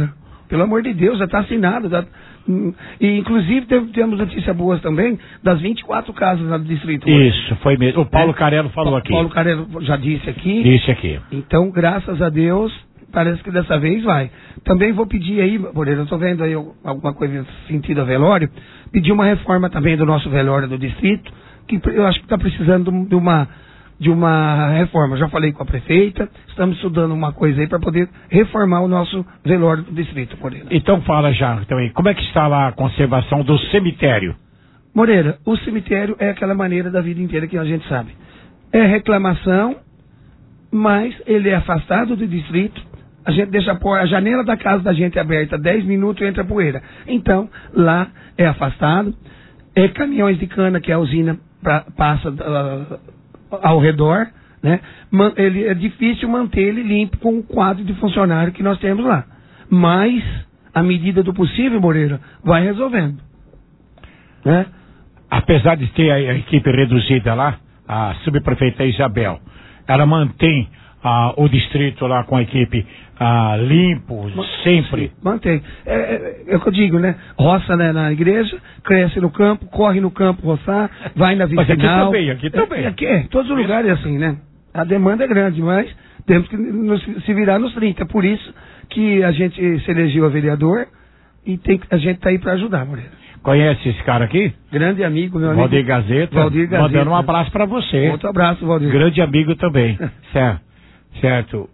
Pelo amor de Deus, já está assinado. E, inclusive, temos notícias boas também das 24 casas lá do distrito. Isso, foi mesmo. O Paulo Carello falou aqui. O Paulo Carello já disse aqui. Disse aqui. Então, graças a Deus, parece que dessa vez vai. Também vou pedir aí, Moreira, eu estou vendo aí alguma coisa sentido a velório, pedir uma reforma também do nosso velório do distrito, que eu acho que está precisando de uma reforma. Já falei com a prefeita, estamos estudando uma coisa aí para poder reformar o nosso velório do distrito, Moreira. Então fala já, também, como é que está lá a conservação do cemitério? Moreira, o cemitério é aquela maneira da vida inteira que a gente sabe. É reclamação, mas ele é afastado do distrito. A gente deixa a janela da casa da gente aberta 10 minutos e entra poeira. Então, lá é afastado. É caminhões de cana que a usina passa ao redor, né? É difícil manter ele limpo com o quadro de funcionário que nós temos lá. Mas, à medida do possível, Moreira, vai resolvendo. Né? Apesar de ter a equipe reduzida lá, a subprefeita Isabel, ela mantém o distrito lá com a equipe limpo, sempre. Sim, mantém. É o que eu digo, né? Roça, né, na igreja, cresce no campo, corre no campo roçar, vai na vicinal. Mas aqui também. Todos os lugares é assim, né? A demanda é grande, mas temos que se virar nos 30. É por isso que a gente se elegeu a vereador e a gente está aí para ajudar, Moreira. Conhece esse cara aqui? Grande amigo, meu amigo. Valdir Gazeta. Mandando um abraço para você. Outro abraço, Valdir. Grande amigo também. Certo.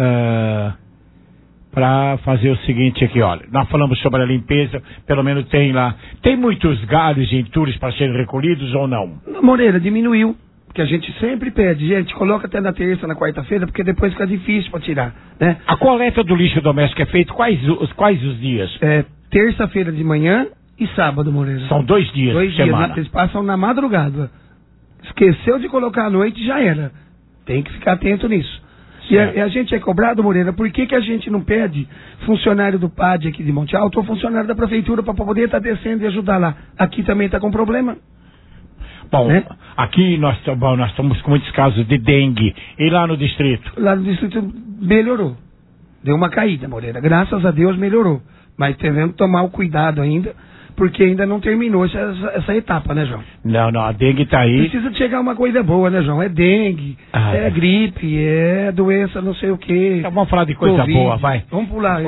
Para fazer o seguinte aqui, olha, nós falamos sobre a limpeza, pelo menos tem lá, tem muitos galhos e entulhos para serem recolhidos ou não? Moreira, diminuiu, porque a gente sempre pede, gente, coloca até na terça, na quarta-feira, porque depois fica difícil para tirar, né? A coleta do lixo doméstico é feita quais os dias? Terça-feira de manhã e sábado, Moreira. São 2 dias de semana. Eles passam na madrugada. Esqueceu de colocar à noite, já era. Tem que ficar atento nisso. E a gente é cobrado, Moreira, por que a gente não pede funcionário do PAD aqui de Monte Alto ou funcionário da prefeitura para poder estar descendo e ajudar lá? Aqui também está com problema. Bom, aqui nós estamos com muitos casos de dengue. E lá no distrito? Lá no distrito melhorou. Deu uma caída, Moreira. Graças a Deus melhorou. Mas devemos tomar o cuidado ainda, porque ainda não terminou essa etapa, né, João? Não, a dengue está aí. Precisa de chegar uma coisa boa, né, João? É dengue, é gripe, é doença não sei o quê. Então vamos falar de coisa COVID. boa, vai. Vamos pular.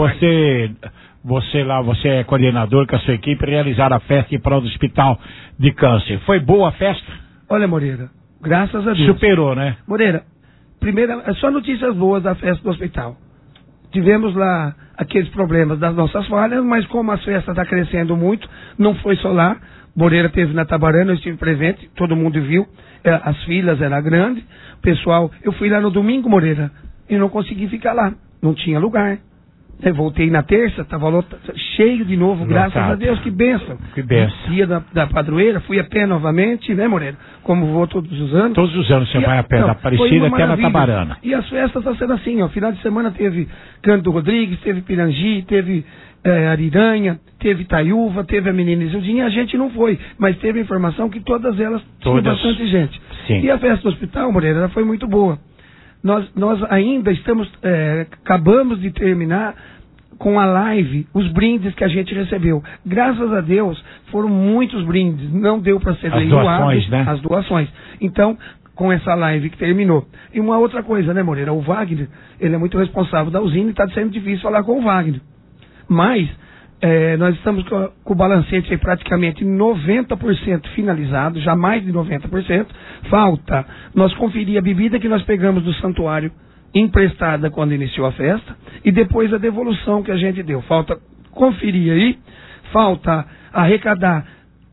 Você é coordenador com a sua equipe, realizaram a festa em prol do Hospital de Câncer. Foi boa a festa? Olha, Moreira, graças a Deus. Superou, né? Moreira, primeira, só notícias boas da festa do hospital. Tivemos lá aqueles problemas das nossas falhas, mas como a festa está crescendo muito, não foi só lá. Moreira teve na Tabarana, eu estive presente, todo mundo viu, as filas eram grandes. Pessoal, eu fui lá no domingo, Moreira, e não consegui ficar lá, não tinha lugar. Eu voltei na terça, estava cheio de novo, graças a Deus, que bênção. Que bênção. Dia da padroeira, fui a pé novamente, né, Moreira? Como vou todos os anos. Todos os anos você vai a pé, da Aparecida até na Tabarana. E as festas estão sendo assim, ó, final de semana teve Canto Rodrigues, teve Pirangi, teve Ariranha, teve Itaiúva, teve a Menina Isildinha, a gente não foi, mas teve informação que todas elas tinham bastante gente. Sim. E a festa do hospital, Moreira, ela foi muito boa. Nós ainda acabamos de terminar com a live, os brindes que a gente recebeu. Graças a Deus, foram muitos brindes. Não deu para ser leiloado as doações. Então, com essa live que terminou. E uma outra coisa, né, Moreira? O Wagner, ele é muito responsável da usina e está sendo difícil falar com o Wagner. Mas, nós estamos com o balancete aí praticamente 90% finalizado, já mais de 90%. Falta nós conferir a bebida que nós pegamos do santuário emprestada quando iniciou a festa e depois a devolução que a gente deu. Falta conferir aí, falta arrecadar,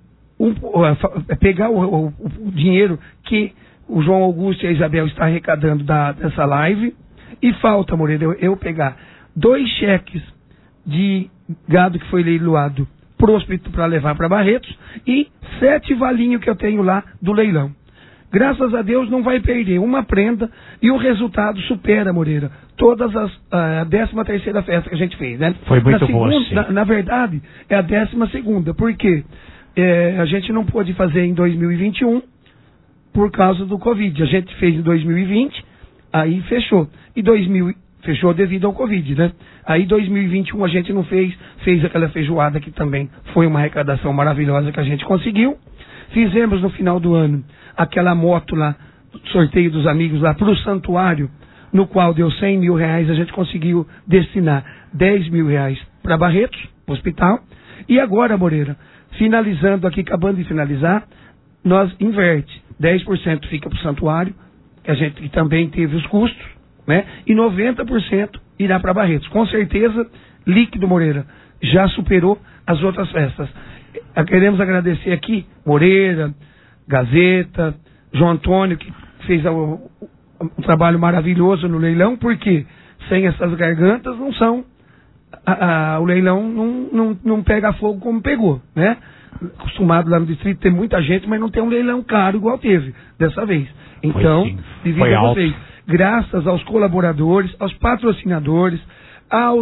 pegar o dinheiro que o João Augusto e a Isabel estão arrecadando dessa live, e falta, Moreira, eu pegar 2 cheques de gado que foi leiloado para levar para Barretos e 7 valinhos que eu tenho lá do leilão. Graças a Deus não vai perder uma prenda e o resultado supera, Moreira, todas a 13ª festa que a gente fez, né? Foi muito boa, sim. Na verdade, é a 12ª, porque a gente não pôde fazer em 2021 por causa do Covid. A gente fez em 2020, aí fechou. E Fechou devido ao Covid, né? Aí 2021 a gente não fez aquela feijoada que também foi uma arrecadação maravilhosa que a gente conseguiu. Fizemos no final do ano aquela moto lá, sorteio dos amigos lá pro santuário, no qual deu 100 mil reais, a gente conseguiu destinar 10 mil reais para Barretos, hospital. E agora, Moreira, finalizando aqui, acabando de finalizar, nós inverte, 10% fica pro santuário, que a gente também teve os custos, né? E 90% irá para Barretos. Com certeza, líquido, Moreira, já superou as outras festas. Queremos agradecer aqui, Moreira, Gazeta, João Antônio, que fez um trabalho maravilhoso no leilão, porque sem essas gargantas não são, o leilão não pega fogo como pegou, né? Acostumado lá no distrito ter muita gente, mas não tem um leilão caro igual teve dessa vez. Então, devido a vocês, graças aos colaboradores, aos patrocinadores, a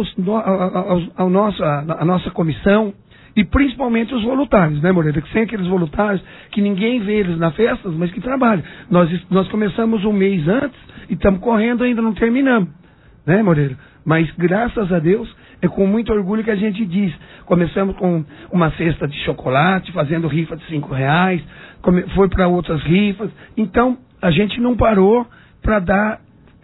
nossa comissão e principalmente os voluntários, né, Moreira? Que sem aqueles voluntários que ninguém vê eles nas festas, mas que trabalham. Nós começamos um mês antes e estamos correndo, ainda não terminamos, né, Moreira? Mas graças a Deus, é com muito orgulho que a gente diz. Começamos com uma cesta de chocolate, fazendo rifa de R$5, foi para outras rifas. Então, a gente não parou para dar.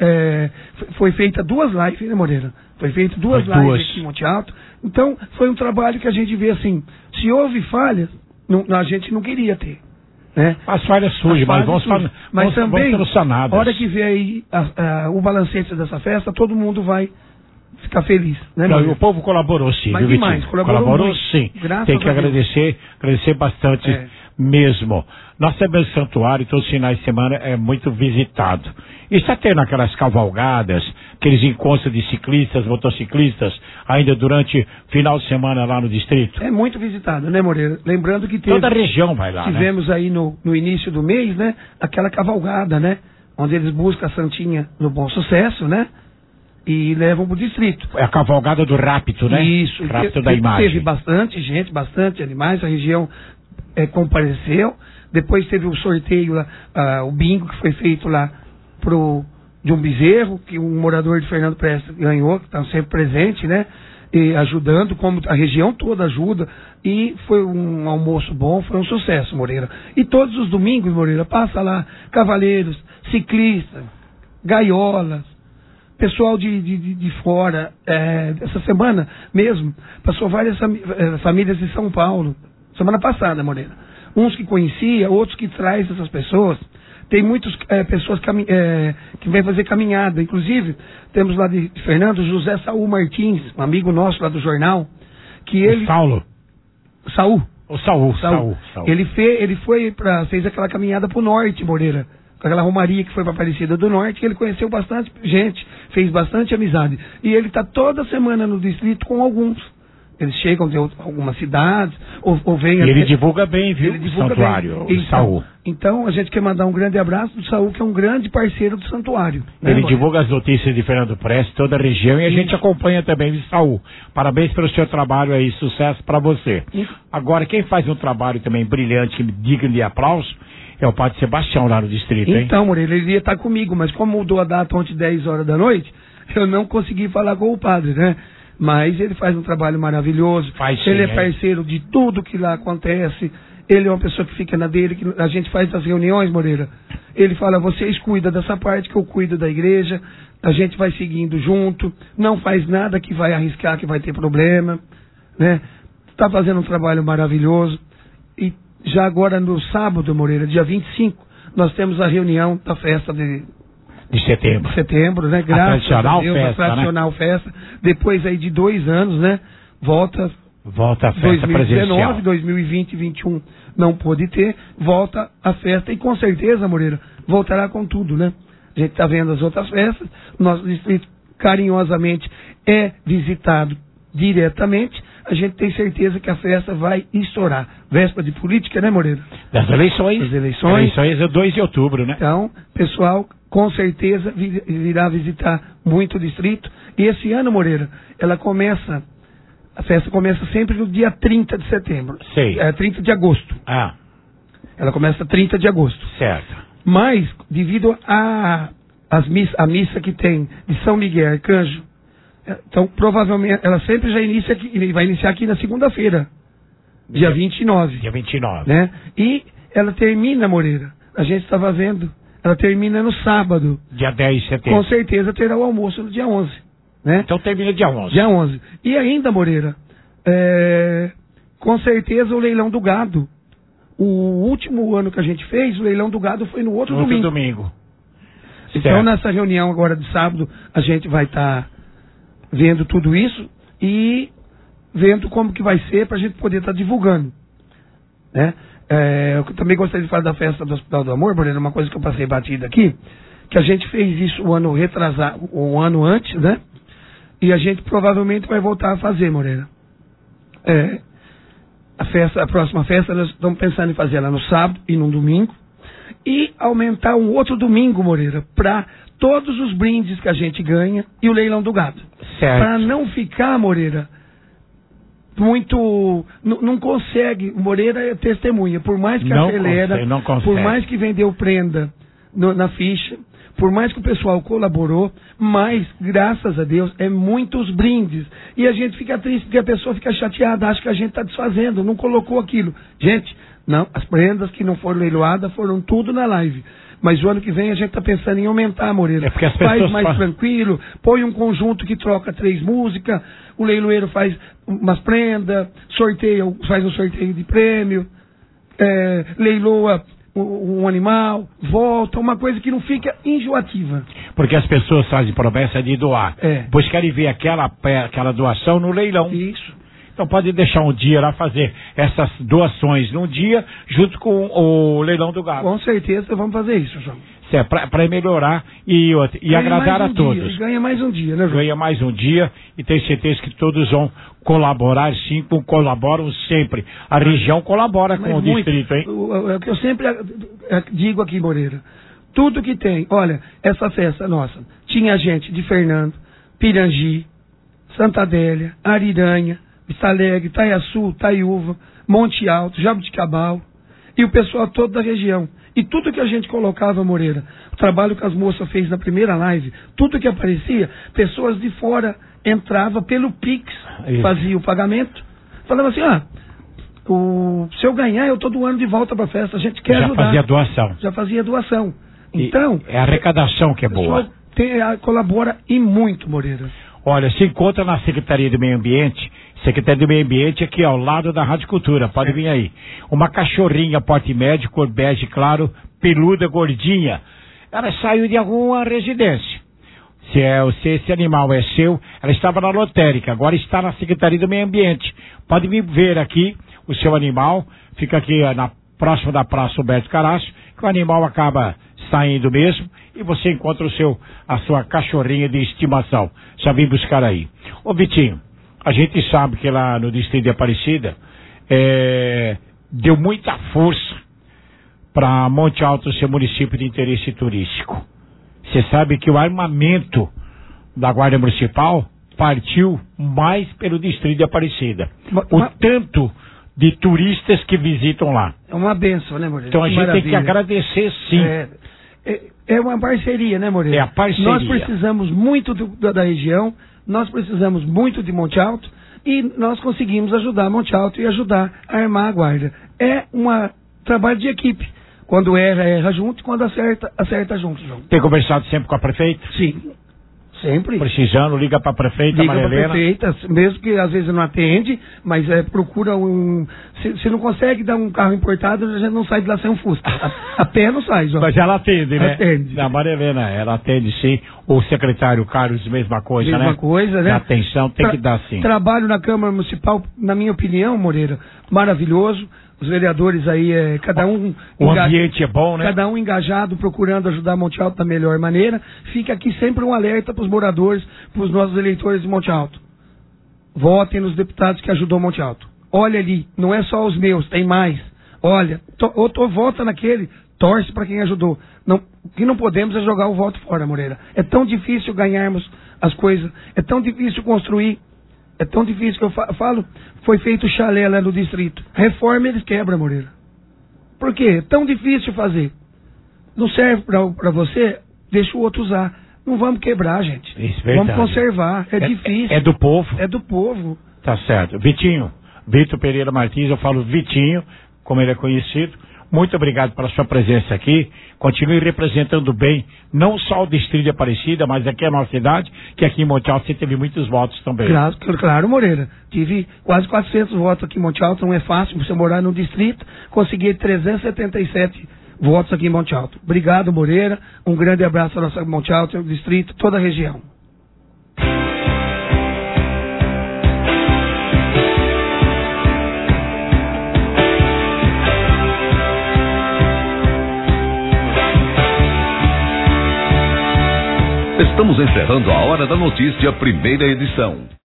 Foi feita 2 lives, né, Moreira? Foi feita duas lives aqui em Monte Alto. Então, foi um trabalho que a gente vê assim, se houve falhas, a gente não queria ter. Né? As falhas surgem, mas vamos também, vamos sanadas. A hora que vê aí o balancete dessa festa, todo mundo vai ficar feliz. Né, não, o povo colaborou sim, mas viu, demais, Vitinho? Colaborou sim. Tem que agradecer bastante mesmo. Nós temos santuário, todos os finais de semana é muito visitado. E está tendo aquelas cavalgadas, aqueles encontros de ciclistas, motociclistas, ainda durante final de semana lá no distrito? É muito visitado, né, Moreira? Lembrando que toda a região vai lá, tivemos aí no início do mês, né, aquela cavalgada, né, onde eles buscam a Santinha no Bom Sucesso, né, e levam para o distrito. É a cavalgada do Rápido, né? Isso. Rápido da imagem. Teve bastante gente, bastante animais, a região compareceu. Depois teve o sorteio lá, o bingo que foi feito lá de um bezerro, que um morador de Fernando Prestes ganhou, que está sempre presente, né? E ajudando, como a região toda ajuda. E foi um almoço bom, foi um sucesso, Moreira. E todos os domingos, Moreira, passa lá cavaleiros, ciclistas, gaiolas, pessoal de fora. Essa semana mesmo, passou várias famílias de São Paulo. Semana passada, Moreira. Uns que conhecia, outros que traz essas pessoas. Tem muitas pessoas que vêm fazer caminhada. Inclusive, temos lá de Fernando, José Saul Martins, um amigo nosso lá do jornal, que ele... Saulo. Saul. O Saul. Ele fez aquela caminhada pro norte, Moreira. Com aquela romaria que foi para Aparecida do Norte, que ele conheceu bastante gente, fez bastante amizade. E ele está toda semana no distrito com alguns. Eles chegam de algumas cidades, ou vêm... Ele divulga bem, viu, o santuário, o Saul. Então, a gente quer mandar um grande abraço do Saul, que é um grande parceiro do santuário. Ele divulga as notícias de Fernando Prestes, toda a região, e a gente acompanha também o Saul. Parabéns pelo seu trabalho aí, sucesso para você. Agora, quem faz um trabalho também brilhante, que me diga de aplauso, é o Padre Sebastião lá no distrito, hein? Então, Moreira, ele ia estar comigo, mas como mudou a data ontem 10 horas da noite, eu não consegui falar com o padre, né? Mas ele faz um trabalho maravilhoso. Ele é parceiro de tudo que lá acontece. Ele é uma pessoa que fica na dele, que a gente faz as reuniões, Moreira. Ele fala, vocês cuidam dessa parte que eu cuido da igreja. A gente vai seguindo junto. Não faz nada que vai arriscar, que vai ter problema, né? Está fazendo um trabalho maravilhoso. E já agora no sábado, Moreira, dia 25, nós temos a reunião da festa de setembro, né? Graças a Deus, a tradicional festa. Depois aí de 2 anos, né? Volta a festa 2019, presencial. 2020 e 2021 não pôde ter. Volta a festa e com certeza, Moreira, voltará com tudo, né? A gente está vendo as outras festas. O nosso distrito carinhosamente é visitado diretamente. A gente tem certeza que a festa vai estourar. Véspera de política, né, Moreira? Das eleições. As eleições é 2 de outubro, né? Então, pessoal, com certeza virá visitar muito o distrito. E esse ano, Moreira, a festa começa sempre no dia 30 de setembro. 30 de agosto. Ah. Ela começa 30 de agosto. Certo. Mas, devido a missa que tem de São Miguel Arcanjo. Então, provavelmente, ela sempre já inicia aqui, vai iniciar aqui na segunda-feira, dia 29. Dia 29. Né? E ela termina, Moreira, a gente estava vendo, ela termina no sábado. Dia 10 de setembro. Com certeza terá o almoço no dia 11. Né? Então termina dia 11. Dia 11. E ainda, Moreira, com certeza o leilão do gado. O último ano que a gente fez, o leilão do gado foi no outro domingo. Então, certo. Nessa reunião agora de sábado, a gente vai estar vendo tudo isso e vendo como que vai ser para a gente poder estar divulgando. Né? Eu também gostaria de falar da festa do Hospital do Amor, Moreira, uma coisa que eu passei batida aqui, que a gente fez isso o ano retrasado, um ano antes, né? E a gente provavelmente vai voltar a fazer, Moreira. A próxima festa, nós estamos pensando em fazer ela no sábado e no domingo. E aumentar um outro domingo, Moreira, para todos os brindes que a gente ganha e o leilão do gado. Certo. Para não ficar, Moreira, muito... Não consegue, o Moreira é testemunha, por mais que acelera, por mais que vendeu prenda na ficha, por mais que o pessoal colaborou, mas, graças a Deus, é muitos brindes. E a gente fica triste porque a pessoa fica chateada, acha que a gente está desfazendo, não colocou aquilo. Gente, não, as prendas que não foram leiloadas foram tudo na live. Mas o ano que vem a gente está pensando em aumentar, Moreira. Faz mais tranquilo, põe um conjunto que troca 3 músicas, o leiloeiro faz umas prendas, faz um sorteio de prêmio, leiloa um animal, volta, uma coisa que não fica enjoativa. Porque as pessoas fazem promessa de doar, pois querem ver aquela doação no leilão. Isso. Então pode deixar um dia lá fazer essas doações num dia, junto com o leilão do gado. Com certeza vamos fazer isso, João. Para melhorar e agradar a todos. Ganha mais um dia, né, João? Ganha mais um dia e tenho certeza que todos vão colaborar, sim, colaboram sempre. A região colabora com o distrito, hein? É o que eu sempre digo aqui, Moreira. Tudo que tem, olha, essa festa nossa, tinha gente de Fernando, Pirangi, Santa Adélia, Ariranha, Vista Alegre, Itaiaçu, Itaiúva, Monte Alto, Jabuticabal e o pessoal todo da região. E tudo que a gente colocava, Moreira, o trabalho que as moças fez na primeira live, tudo que aparecia, pessoas de fora entravam pelo Pix, fazia o pagamento, falando assim, se eu ganhar, eu estou doando de volta para a festa, a gente quer ajudar. Já fazia doação. Então... É a arrecadação que é boa. Colabora e muito, Moreira. Olha, se encontra na Secretaria do Meio Ambiente, Secretaria do Meio Ambiente aqui ao lado da Rádio Cultura, pode vir aí. Uma cachorrinha porte médio, cor bege claro, peluda, gordinha. Ela saiu de alguma residência. Se esse animal é seu, ela estava na lotérica, agora está na Secretaria do Meio Ambiente. Pode vir ver aqui o seu animal, fica aqui próximo da Praça Humberto Caraço, que o animal acaba saindo mesmo e você encontra a sua cachorrinha de estimação. Já vim buscar aí. Ô Vitinho, a gente sabe que lá no distrito de Aparecida deu muita força para Monte Alto ser município de interesse turístico. Você sabe que o armamento da Guarda Municipal partiu mais pelo distrito de Aparecida. O tanto de turistas que visitam lá. É uma benção, né, Moreira? Então a gente tem que agradecer, sim. É uma parceria, né, Moreira? É a parceria. Nós precisamos muito da região, nós precisamos muito de Monte Alto e nós conseguimos ajudar Monte Alto e ajudar a armar a guarda. É um trabalho de equipe. Quando erra junto, quando acerta junto, João. Tem conversado sempre com a prefeita? Sim. Sempre. Precisando, liga para a prefeita, liga Maria Helena. Liga para a prefeita, mesmo que às vezes não atende, mas procura se não consegue dar um carro importado, a gente não sai de lá sem um Fusca. A pé não sai, João. Mas ela atende, né? Atende. A Maria Helena, ela atende sim. O secretário Carlos, mesma coisa, né? Mesma coisa, né? Atenção, tem que dar sim. Trabalho na Câmara Municipal, na minha opinião, Moreira, maravilhoso. Os vereadores aí, cada um... O ambiente é bom, né? Cada um engajado, procurando ajudar Monte Alto da melhor maneira. Fica aqui sempre um alerta para os moradores, para os nossos eleitores de Monte Alto. Votem nos deputados que ajudou Monte Alto. Olha ali, não é só os meus, tem mais. Olha, vota naquele, torce para quem ajudou. O que não podemos é jogar o voto fora, Moreira. É tão difícil ganharmos as coisas, é tão difícil construir. É tão difícil que eu falo, foi feito chalé lá no distrito. Reforma eles quebram, Moreira. Por quê? É tão difícil fazer. Não serve para você deixa o outro usar. Não vamos quebrar, gente. Isso, verdade. Vamos conservar. É difícil. É do povo. É do povo. Tá certo. Vitinho, Vitor Pereira Martins, eu falo Vitinho, como ele é conhecido. Muito obrigado pela sua presença aqui. Continue representando bem, não só o distrito de Aparecida, mas aqui a nossa cidade, que aqui em Monte Alto você teve muitos votos também. Claro, Moreira. Tive quase 400 votos aqui em Monte Alto, não é fácil você morar no distrito. Consegui 377 votos aqui em Monte Alto. Obrigado, Moreira. Um grande abraço a nossa Monte Alto, distrito, toda a região. Estamos encerrando a Hora da Notícia, primeira edição.